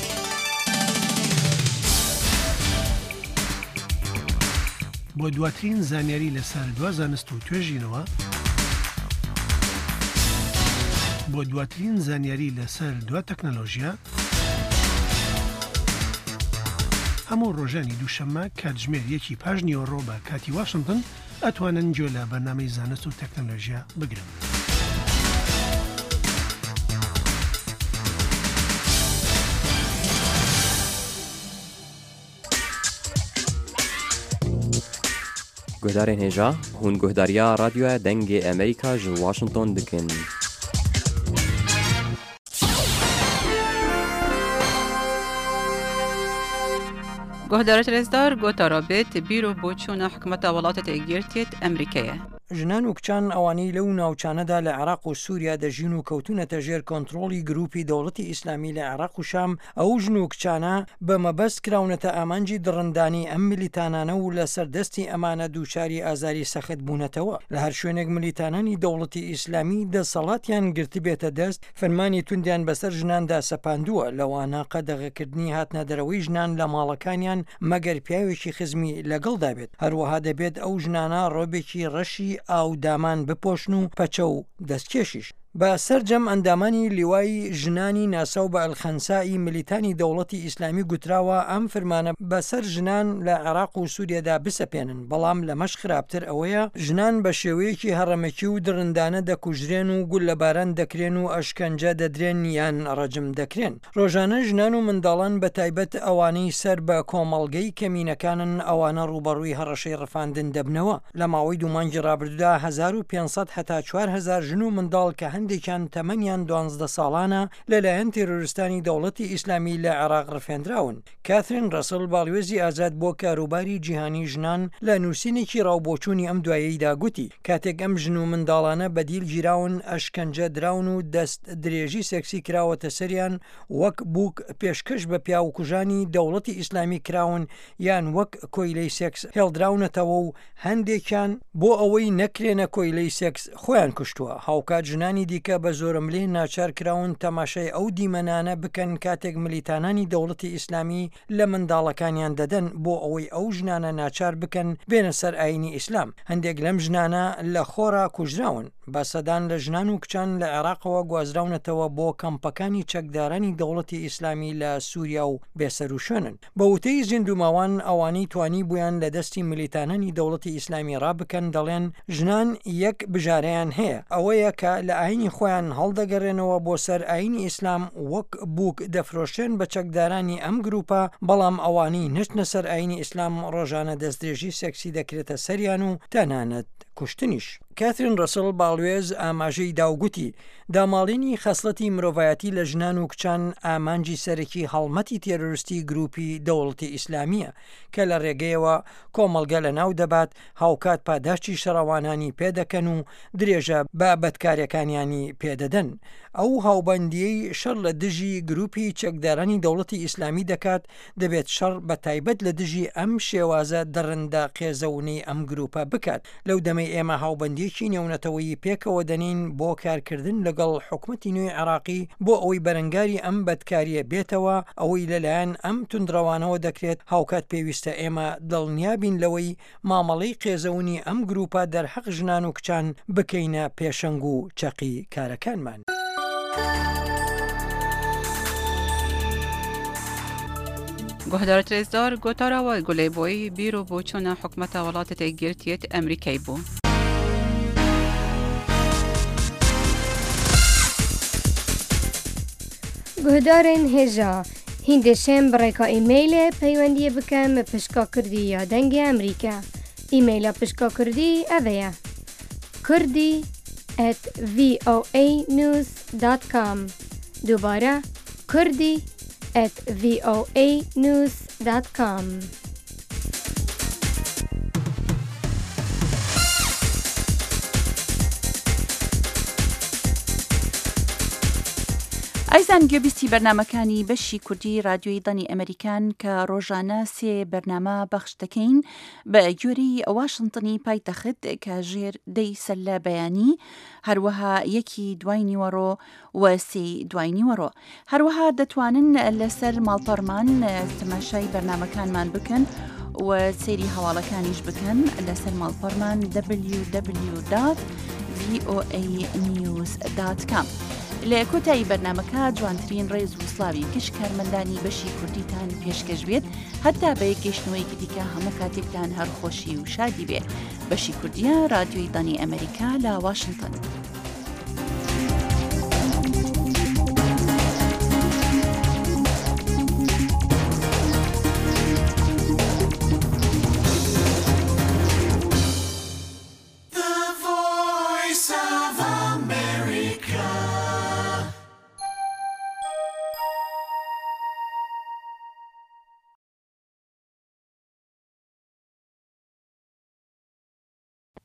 بۆ دواترین زانیاری لەسەر دوا زانست و توێژینەوە بۆ دواترین زانیاری لەسەر دوا تەکنەلۆژیا هەموو ڕۆژانی دووشەممە کاتژمێر 1:05 بە کاتی واشنگتن ئەتوانن گوێ لە بەرنامەی زانست و تەکنەلۆژیا بگرن. گهدارên hêja hûn guhdariya radyoya dengê Amerîka ji Washington dikin. گهدارت رزدار گوتا رابط بیرو بوچون حکومت ولاتت ایگیرتیت امریکیه. ژنان و کچان ئەوانەی لەو ناوچانەدا لە عێراق و سووریا دەژین و کەوتونەتە ژێر کۆنتڕۆڵی گروپی دەوڵەتی ئیسلامی لە عێراق و شام ئەو ژن و کچانە بە مەبەست کراونەتە ئامانجی دڕندانی ئەم ملیتانانە و لە سەردەستی ئەمانە دووچاری ئازاری سەخت بوونەتەوە. لە هەر شوێنێک ملیتانانی دەوڵەتی ئیسلامی دەسەڵاتیان گرتی بێتە دەست فەرمانی توندیان بەسەر ژناندا سەپاندووە لەوانە قەدەغەکردنی هاتنە دەرەوەی ژنان لە ماڵەکانیان مەگەر پیاوێکی خزمی لەگەڵدا بێت. هەروەها دەبێت ئەو ژنانە ڕۆبێکی ڕەشی ئاو دامان بپۆشن و پەچە و دەستکێشیش. بە سەرجەم ئەندامانی لیوای ژنانی ناساو بە ئەلخەنسایی ملیتانی دەوڵەتی ئیسلامی گوتراوە ئەم فرمانە بەسەر ژنان لە عێراق و سووریادا بسەپێنن، بەڵام لەمەش خراپتر ئەوەیە ژنان بە شێوەیەکی هەڕەمەکی و درندانە دەکوژرێن و گول لەباران دەکرێن و ئەشکەنجە دەدرێن یان ڕەجم دەکرێن. ڕۆژانە ژنان و منداڵان بە تایبەت ئەوانەی سەر بە کۆمەڵگەی کەمینەکانن ئەوانە ڕوبەڕووی هەڕەشەی ڕفاندن دەبنەوە. لە ماوەی دوو مانگی ڕابردوودا 1500 هەتا 4000 ژن و منداڵ کە هەندێکیان تەمەنیان 12 ساڵانە لەلایەن تێرۆریستانی دەوڵەتی ئیسلامی لە عێراق ڕفێنراون. کاترین ڕەسڵ باڵوێزی ئازاد بۆ کاروباری جیهانی ژنان لە نووسینێکی ڕاوبۆچوونی ئەم دوایەیدا گوتی کاتێک ئەم ژن و منداڵانە بەدیل گیراون ئەشکەنجە دراون و دەست درێژی سەکسی کراوەتە سەریان وەک بووک پێشکەش بە پیاوکوژانی دەوڵەتی ئیسلامی کراون یان وەک کۆیلەی سێکس هێڵدراونەتەوە و هەندێکیان بۆ ئەوەی نەکرێنە کۆیلەی سێکس خۆیان کوشتووە. هاوکات ژنانی دیکە بە زۆرملێ ناچار کراون تەماشای ئەو دیمەنانە بکەن کاتێک ملیتانانی دەوڵەتی ئیسلامی لە منداڵەکانیان دەدەن بۆ ئەوەی ئەو ژنانە ناچار بکەن بێنە سەر ئاینی ئیسلام. هەندێک لەم ژنانە لە خۆرا کوژراون. بە سەدان لە ژنان و کچان لە عێراقەوە گوازراونەتەوە بۆ کەمپەکانی چەکدارانی دەوڵەتی ئیسلامی لە سووریا و بێسەر و شوێنن. بە وتەی زیندوماوان ئەوانەی توانی بوویان لە دەستی ملیتانانی دەوڵەتی ئیسلامی ڕابکەن دەڵێن ژنان یەک بژارەیان هەیە، ئەوەیە کە لە ئاینی خۆیان هەڵدەگەڕێنەوە بۆ سەر ئاینی ئیسلام وەک بووک دەفرۆشێن بە چەکدارانی ئەم گروپە، بەڵام ئەوانەی نچنە سەر ئاینی ئیسلام ڕۆژانە دەستدرێژی سەکسی دەکرێتە سەریان و تەنانەت کوشتنیش. کاترین ڕەسڵ باڵوێز ئاماژەی داوگوتی داماڵینی خەسڵەتی مرۆڤایەتی لە ژنان و کچان ئامانجی سەرەکی هەڵمەتی تێرۆریستی گروپی دەوڵەتی ئیسلامیە کە لە ڕێگەیەوە کۆمەڵگە لە ناو دەبات، هاوکات پاداشتی شەڕەوانانی پێدەکەن و درێژە بە بەدکاریەکانیانی پێدەدەن. ئەو هاوبەندیەی شەڕ لە دژی گروپی چەکدارانی دەوڵەتی ئیسلامی دەکات دەبێت شەڕ بە تایبەت لە دژی ئەم شێوازە دەڕندە قێزەونەی ئەم گروپە بکات. لەو دەمەی ئێمە هاوبەندیەکی نێونەتەوەی پێکەوە دەنین بۆ کارکردن لەگەڵ حکومەتی نوێی عێراقی بۆ ئەوەی بەرەنگاری ئەم بەدکاریە بێتەوە، ئەوەی لەلایەن ئەم توندڕەوانەوە دەکرێت. هاوکات پێویستە ئێمە دڵنیابین لەوەی مامەڵەی قێزەونی ئەم گروپە دەرحەق ژنان و کچان بکەینە پێشەنگ و چەقی کارەکانمان. گهدارت رزدار گوتارا و گله بوی بیرو بوچون حکومت ولاتت ایگیرتیت امریکای بو. گهدارن هجا هندشم برای ایمیل پیوندی بکم پشکا کردی یا دنگ امریکا. ایمیل پشکا کردی اویا kurdi@voanews.com. دوباره kurdi@voanews.com. ئایزان گوێبیستی بەرنامەکانی بەشی کوردی رادیۆی دەنی ئەمریکان کە ڕۆژانە سێ بەرنامە بەخش دەکەین بە گوێرەی واشنتنی پایتەخت کە ژێر دەی سەرلە بەیانی، هەروەها یەکی دوای نیوەڕۆ و سێ دوای نیوەڕۆ. هەروەها دەتوانن لەسەر ماڵپەڕمان تەماشای بەرنامەکانمان بکەن و سێری هەواڵەکانیش بکەن لەسەر ماڵپەڕمان www.voanews.com. لە کۆتایی بەرنامەکە جوانترین ڕێز و سڵاوی کش کارمەندانی بەشی کوردیتان پێشکەش بێت، هەتا بە گەیشتنەوەی دیکە هەموو کاتێکتان هەر خۆشی و شادی بێ. بەشی کوردیە رادیۆی دەنی ئەمریکا لە واشنتن.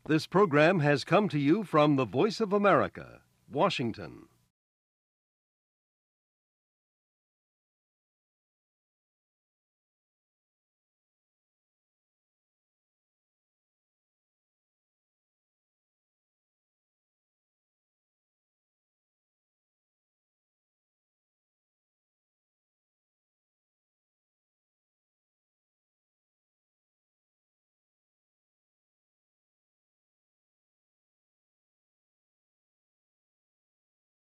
This program has come to you from the Voice of America, Washington.